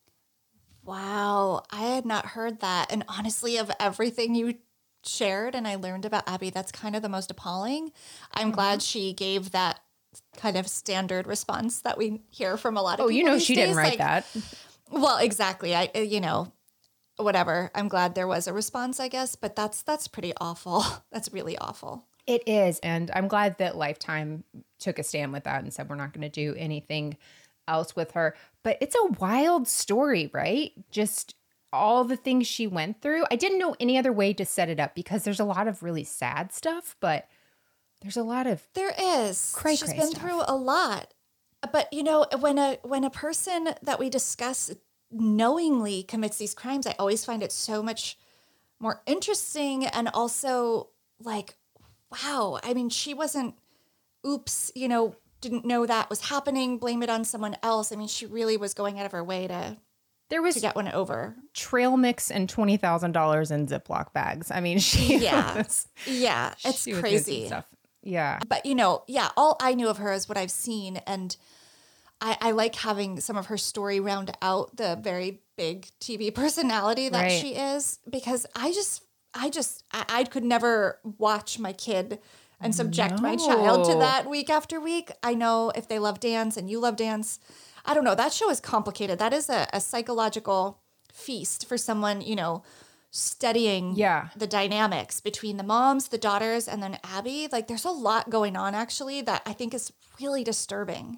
Wow, I had not heard that. And honestly, of everything you shared and I learned about Abby, that's kind of the most appalling. I'm mm-hmm. glad she gave that kind of standard response that we hear from a lot of oh, people. Oh, you know these she days. didn't write like, that. Well, exactly. I, you know, whatever. I'm glad there was a response, I guess, but that's that's pretty awful. That's really awful. It is. And I'm glad that Lifetime took a stand with that and said we're not going to do anything else with her. But it's a wild story, right? Just all the things she went through. I didn't know any other way to set it up because there's a lot of really sad stuff, but there's a lot of there is. cray She's cray been stuff. through a lot. But you know, when a when a person that we discuss knowingly commits these crimes, I always find it so much more interesting and also like, wow. I mean, she wasn't, oops, you know, didn't know that was happening, blame it on someone else. I mean, she really was going out of her way to, there was to get one over. Trail mix and twenty thousand dollars in Ziploc bags. I mean, she yeah. was, yeah, it's she was crazy. Stuff. Yeah. But, you know, yeah, all I knew of her is what I've seen. And I, I like having some of her story round out the very big T V personality that right. she is, because I just, I just, I, I could never watch my kid and subject no. my child to that week after week. I know if they love dance and you love dance, I don't know. That show is complicated. That is a, a psychological feast for someone, you know, studying yeah. the dynamics between the moms, the daughters, and then Abby. Like there's a lot going on actually that I think is really disturbing.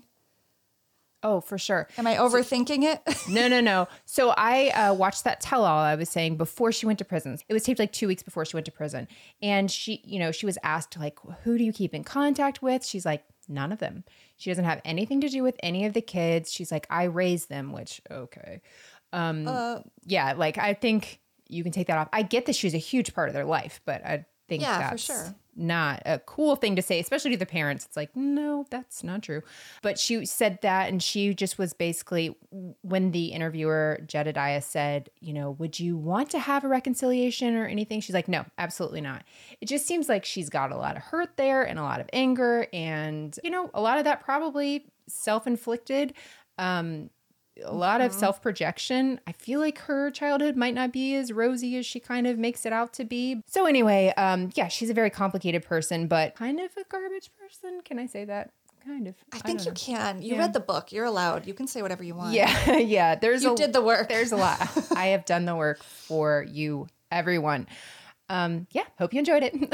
Oh, for sure. Am I overthinking it? No, no, no. So I uh, watched that tell-all I was saying before she went to prison. It was taped like two weeks before she went to prison. And she, you know, she was asked like, who do you keep in contact with? She's like, none of them. She doesn't have anything to do with any of the kids. She's like, I raised them, which, okay. Um, uh, yeah, like I think you can take that off. I get that she's a huge part of their life, but I think yeah, that's for sure. not a cool thing to say, especially to the parents. It's like, no, that's not true. But she said that, and she just was basically, when the interviewer, Jedediah, said, you know, would you want to have a reconciliation or anything? She's like, no, absolutely not. It just seems like she's got a lot of hurt there and a lot of anger. And, you know, a lot of that probably self-inflicted. Um, a lot Mm-hmm. of self-projection. I feel like her childhood might not be as rosy as she kind of makes it out to be. So anyway, um, yeah, she's a very complicated person, but kind of a garbage person. Can I say that? Kind of. I think don't you know. can. You Yeah. read the book. You're allowed. You can say whatever you want. Yeah, yeah. There's You a, did the work. There's a lot. I have done the work for you, everyone. Um, yeah, hope you enjoyed it.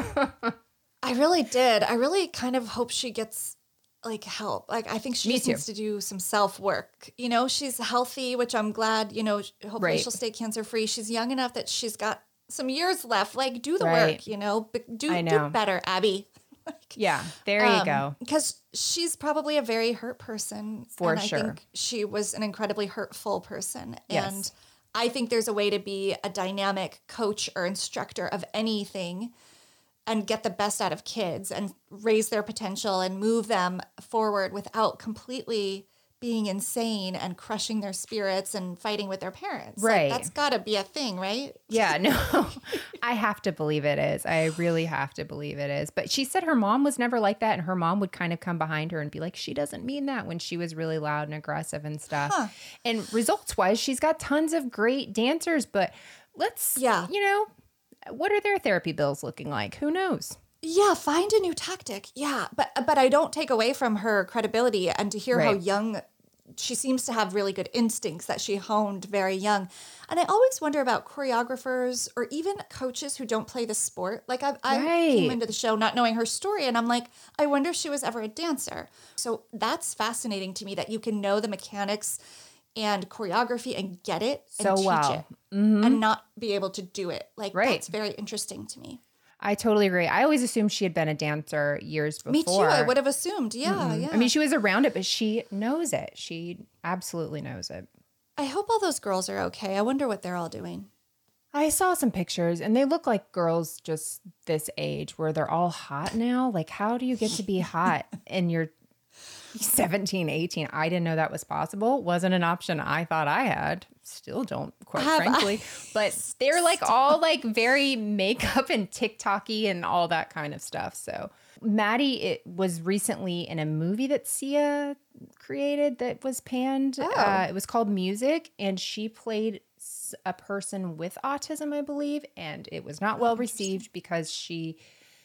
I really did. I really kind of hope she gets like help. Like I think she Me just too. needs to do some self work. You know, she's healthy, which I'm glad. You know, hopefully Right. she'll stay cancer free. She's young enough that she's got some years left. Like do the Right. work. You know, but do I do know. better, Abby. Yeah, there you go. Because she's probably a very hurt person. For and I sure. think she was an incredibly hurtful person. Yes. And I think there's a way to be a dynamic coach or instructor of anything and get the best out of kids and raise their potential and move them forward without completely being insane and crushing their spirits and fighting with their parents. Like, Right. that's got to be a thing, right? Yeah, no, I have to believe it is. I really have to believe it is. But she said her mom was never like that. And her mom would kind of come behind her and be like, she doesn't mean that, when she was really loud and aggressive and stuff. Huh. And results wise, she's got tons of great dancers. But let's, Yeah. you know, what are their therapy bills looking like? Who knows? Yeah, find a new tactic. Yeah, but but I don't take away from her credibility, and to hear how Right. young she seems to have really good instincts that she honed very young. And I always wonder about choreographers or even coaches who don't play the sport. Like I, I came Right. into the show not knowing her story, and I'm like, I wonder if she was ever a dancer. So that's fascinating to me that you can know the mechanics and choreography and get it and So teach well. it and not be able to do it. Like Right. that's very interesting to me. I totally agree. I always assumed she had been a dancer years before. Me too. I would have assumed. Yeah, yeah. I mean, she was around it, but she knows it. She absolutely knows it. I hope all those girls are okay. I wonder what they're all doing. I saw some pictures and they look like girls just this age where they're all hot now. Like, how do you get to be hot and you're seventeen, eighteen? I didn't know that was possible. Wasn't an option I thought I had. Still don't, quite Have frankly. But they're like all like very makeup and TikTok-y and all that kind of stuff. So Maddie it was recently in a movie that Sia created that was panned. Oh. Uh, it was called Music, and she played s- a person with autism, I believe, and it was not well received because she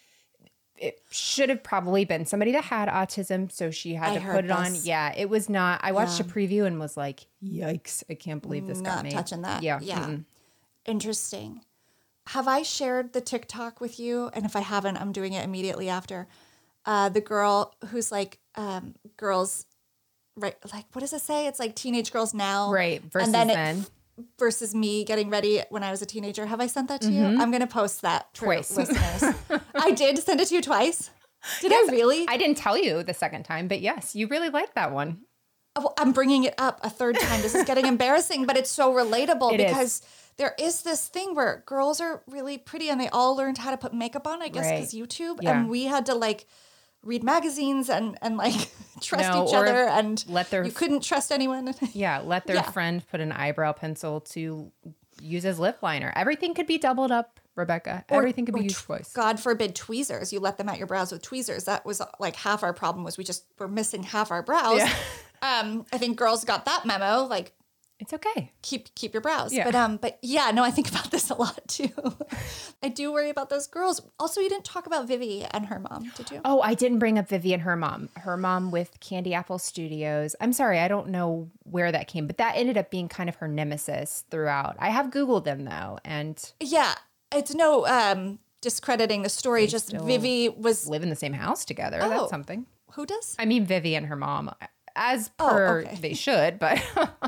it should have probably been somebody that had autism, so she had I to heard put it on. this. Yeah, it was not. I watched Yeah. a preview and was like, "Yikes! I can't believe this got Not made." touching that. Yeah, Yeah. mm-mm. Interesting. Have I shared the TikTok with you? And if I haven't, I'm doing it immediately after. Uh, the girl who's like, um, girls, right? Like, what does it say? It's like teenage girls now. Right, versus and then. then. It, versus me getting ready when I was a teenager. Have I sent that to you? I'm going to post that for Twice. listeners. I did send it to you twice. Did I really? I didn't tell you the second time, but yes, you really liked that one. Oh, I'm bringing it up a third time. This is getting embarrassing, but it's so relatable It is. because there is this thing where girls are really pretty and they all learned how to put makeup on, I guess, Right. because YouTube. Yeah. And we had to like read magazines and, and like trust No, each or other. And let their you couldn't trust anyone. Yeah, let their Yeah. friend put an eyebrow pencil to use as lip liner. Everything could be doubled up, Rebecca. Everything could be or used tw- twice. God forbid tweezers. You let them at your brows with tweezers. That was like half our problem was we just were missing half our brows. Yeah. Um, I think girls got that memo. Like, It's okay. keep keep your brows. Yeah. But um, but yeah, no, I think about this a lot too. I do worry about those girls. Also, you didn't talk about Vivi and her mom, did you? Oh, I didn't bring up Vivi and her mom. Her mom with Candy Apple Studios. I'm sorry, I don't know where that came, but that ended up being kind of her nemesis throughout. I have Googled them though, and Yeah, it's no um discrediting the story. Just still Vivi was live in the same house together. Oh. That's something. who does? I mean, Vivi and her mom, as Oh, per okay. they should, but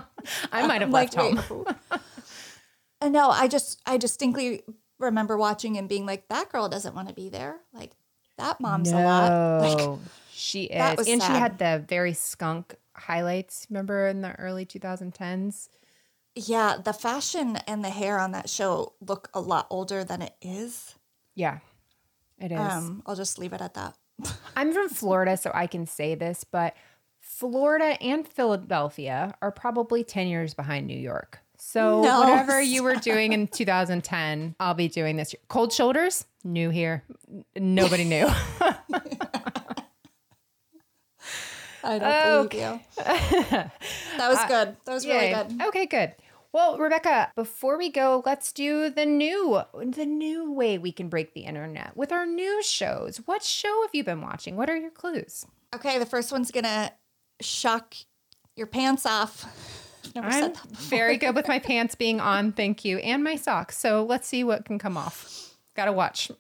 I might have I'm left like, home. wait, who? Uh, no, I just I distinctly remember watching and being like, that girl doesn't want to be there. Like that mom's a lot. Like, No, she that is. was And she sad. had the very skunk highlights, remember, in the early twenty tens? yeah, the fashion and the hair on that show look a lot older than it is. Yeah, it is. Um, I'll just leave it at that. I'm from Florida, so I can say this, but Florida and Philadelphia are probably ten years behind New York. So No, whatever you were doing in two thousand ten, I'll be doing this year. Cold shoulders, new here. N- Nobody knew. I don't believe you. That was good. That was really Yay. good. Okay, good. Well, Rebecca, before we go, let's do the new the new way we can break the internet with our news shows. What show have you been watching? What are your clues? Okay, the first one's gonna shock your pants off. I've never I'm said that before. very good with my pants being on, thank you, and my socks. So let's see what can come off. Gotta watch.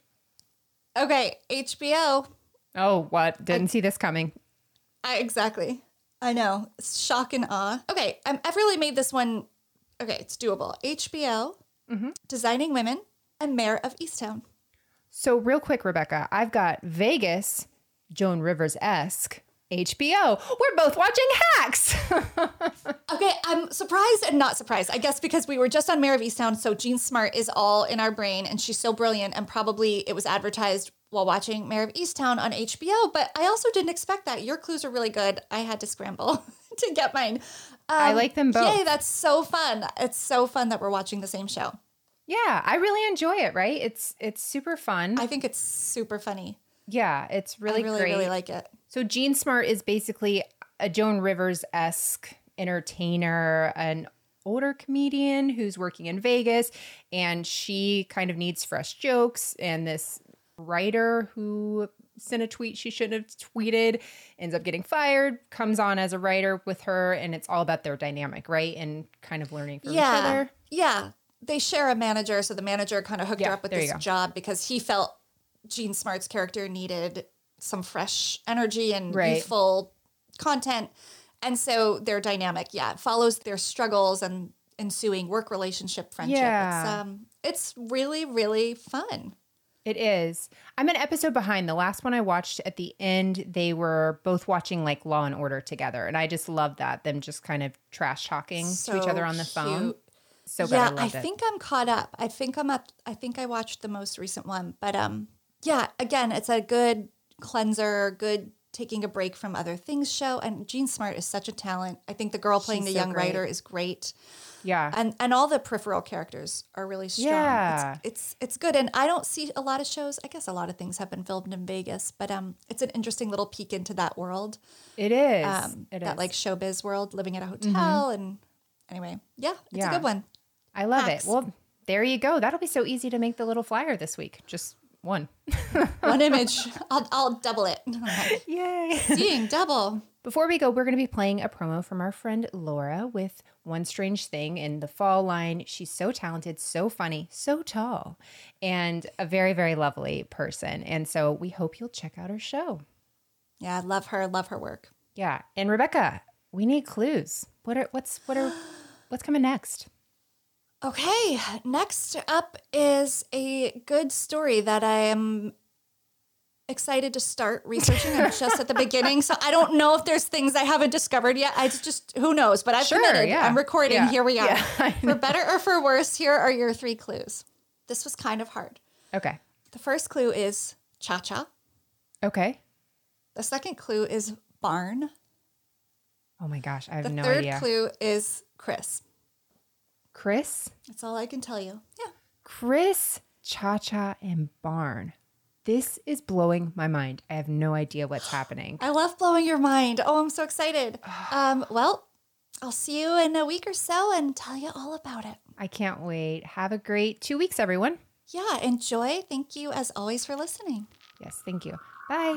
Okay, H B O. Oh, what? Didn't see this coming. I, exactly. I know. Shock and awe. Okay, I'm, I've really made this one. Okay, it's doable. H B O, Mm-hmm. Designing Women, and Mayor of Easttown. So real quick, Rebecca, I've got Vegas, Joan Rivers-esque, H B O. We're both watching Hacks. Okay, I'm surprised and not surprised. I guess because we were just on Mayor of Easttown, so Jean Smart is all in our brain, and she's so brilliant, and probably it was advertised while watching Mayor of Easttown on H B O, but I also didn't expect that. Your clues are really good. I had to scramble to get mine. Um, I like them both. Yay, that's so fun. It's so fun that we're watching the same show. Yeah, I really enjoy it, right? It's it's super fun. I think it's super funny. yeah, it's really I really, great. really like it. So Jean Smart is basically a Joan Rivers-esque entertainer, an older comedian who's working in Vegas, and she kind of needs fresh jokes. And this writer who sent a tweet she shouldn't have tweeted ends up getting fired, comes on as a writer with her, and it's all about their dynamic, right? And kind of learning from Yeah. each other. Yeah. They share a manager, so the manager kind of hooked Yeah, her up with there you this go. job because he felt Jean Smart's character needed some fresh energy and Right. youthful content. And so their dynamic, yeah, it follows their struggles and ensuing work relationship friendship. Yeah. It's um it's really, really fun. It is. I'm an episode behind. The last one I watched at the end, they were both watching like Law and Order together. And I just love that. Them just kind of trash talking to each So other on the phone. cute. So good. Yeah, I I, loved it. think I'm caught up. I think I'm up. I think I watched the most recent one, but um, yeah. Again, it's a good cleanser, good taking a break from other things show. And Jean Smart is such a talent. I think the girl playing She's the so young great. writer is great, Yeah. and and all the peripheral characters are really strong. Yeah. It's, it's it's good. And I don't see a lot of shows. I guess a lot of things have been filmed in Vegas, but um, it's an interesting little peek into that world. It is. Um, it that is. like showbiz world, living at a hotel, and anyway, yeah, it's Yeah. a good one. I love Hacks. it. Well, there you go. That'll be so easy to make the little flyer this week. Just one. One image. I'll, I'll double it. Yay. Seeing double. Before we go, we're going to be playing a promo from our friend Laura with One Strange Thing in the fall line. She's so talented, so funny, so tall, and a very, very lovely person. And so we hope you'll check out her show. Yeah, I love her. Love her work. Yeah. And Rebecca, we need clues. What are what's what are what's coming next? Okay, next up is a good story that I am excited to start researching. I'm just at the beginning, so I don't know if there's things I haven't discovered yet. I just, who knows, but I've Sure, committed. yeah. I'm recording. Yeah, Here we are. yeah, I For better or for worse, here are your three clues. This was kind of hard. Okay. The first clue is cha-cha. Okay. The second clue is barn. Oh my gosh, I have The no third idea. clue is Chris. Chris, That's all I can tell you. Yeah. Chris, Cha-Cha, and Barn. This is blowing my mind. I have no idea what's happening. I love blowing your mind. Oh, I'm so excited. Um, well, I'll see you in a week or so and tell you all about it. I can't wait. Have a great two weeks, everyone. Yeah, enjoy. Thank you as always for listening. Yes, thank you. Bye.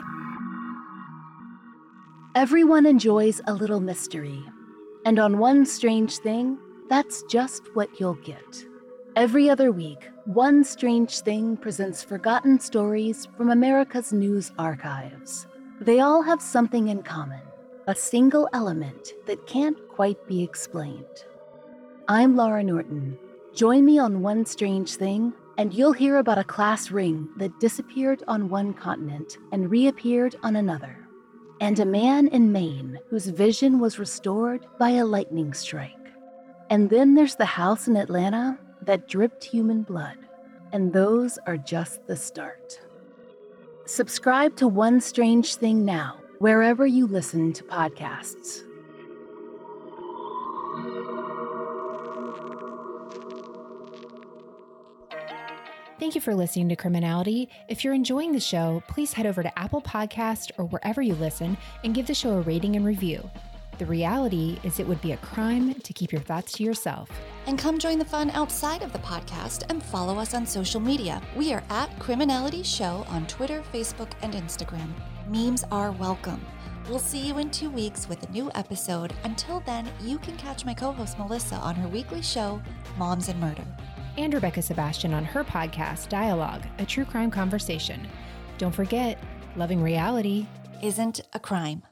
Everyone enjoys a little mystery. And on One Strange Thing, that's just what you'll get. Every other week, One Strange Thing presents forgotten stories from America's news archives. They all have something in common, a single element that can't quite be explained. I'm Laura Norton. Join me on One Strange Thing, and you'll hear about a class ring that disappeared on one continent and reappeared on another, and a man in Maine whose vision was restored by a lightning strike. And then there's the house in Atlanta that dripped human blood, and those are just the start. Subscribe to One Strange Thing now, wherever you listen to podcasts. Thank you for listening to Criminality. If you're enjoying the show, please head over to Apple Podcast or wherever you listen and give the show a rating and review. The reality is it would be a crime to keep your thoughts to yourself. And come join the fun outside of the podcast and follow us on social media. We are at Criminality Show on Twitter, Facebook, and Instagram. Memes are welcome. We'll see you in two weeks with a new episode. Until then, you can catch my co-host Melissa on her weekly show, Moms and Murder. And Rebecca Sebastian on her podcast, Dialogue, a true crime conversation. Don't forget, loving reality isn't a crime.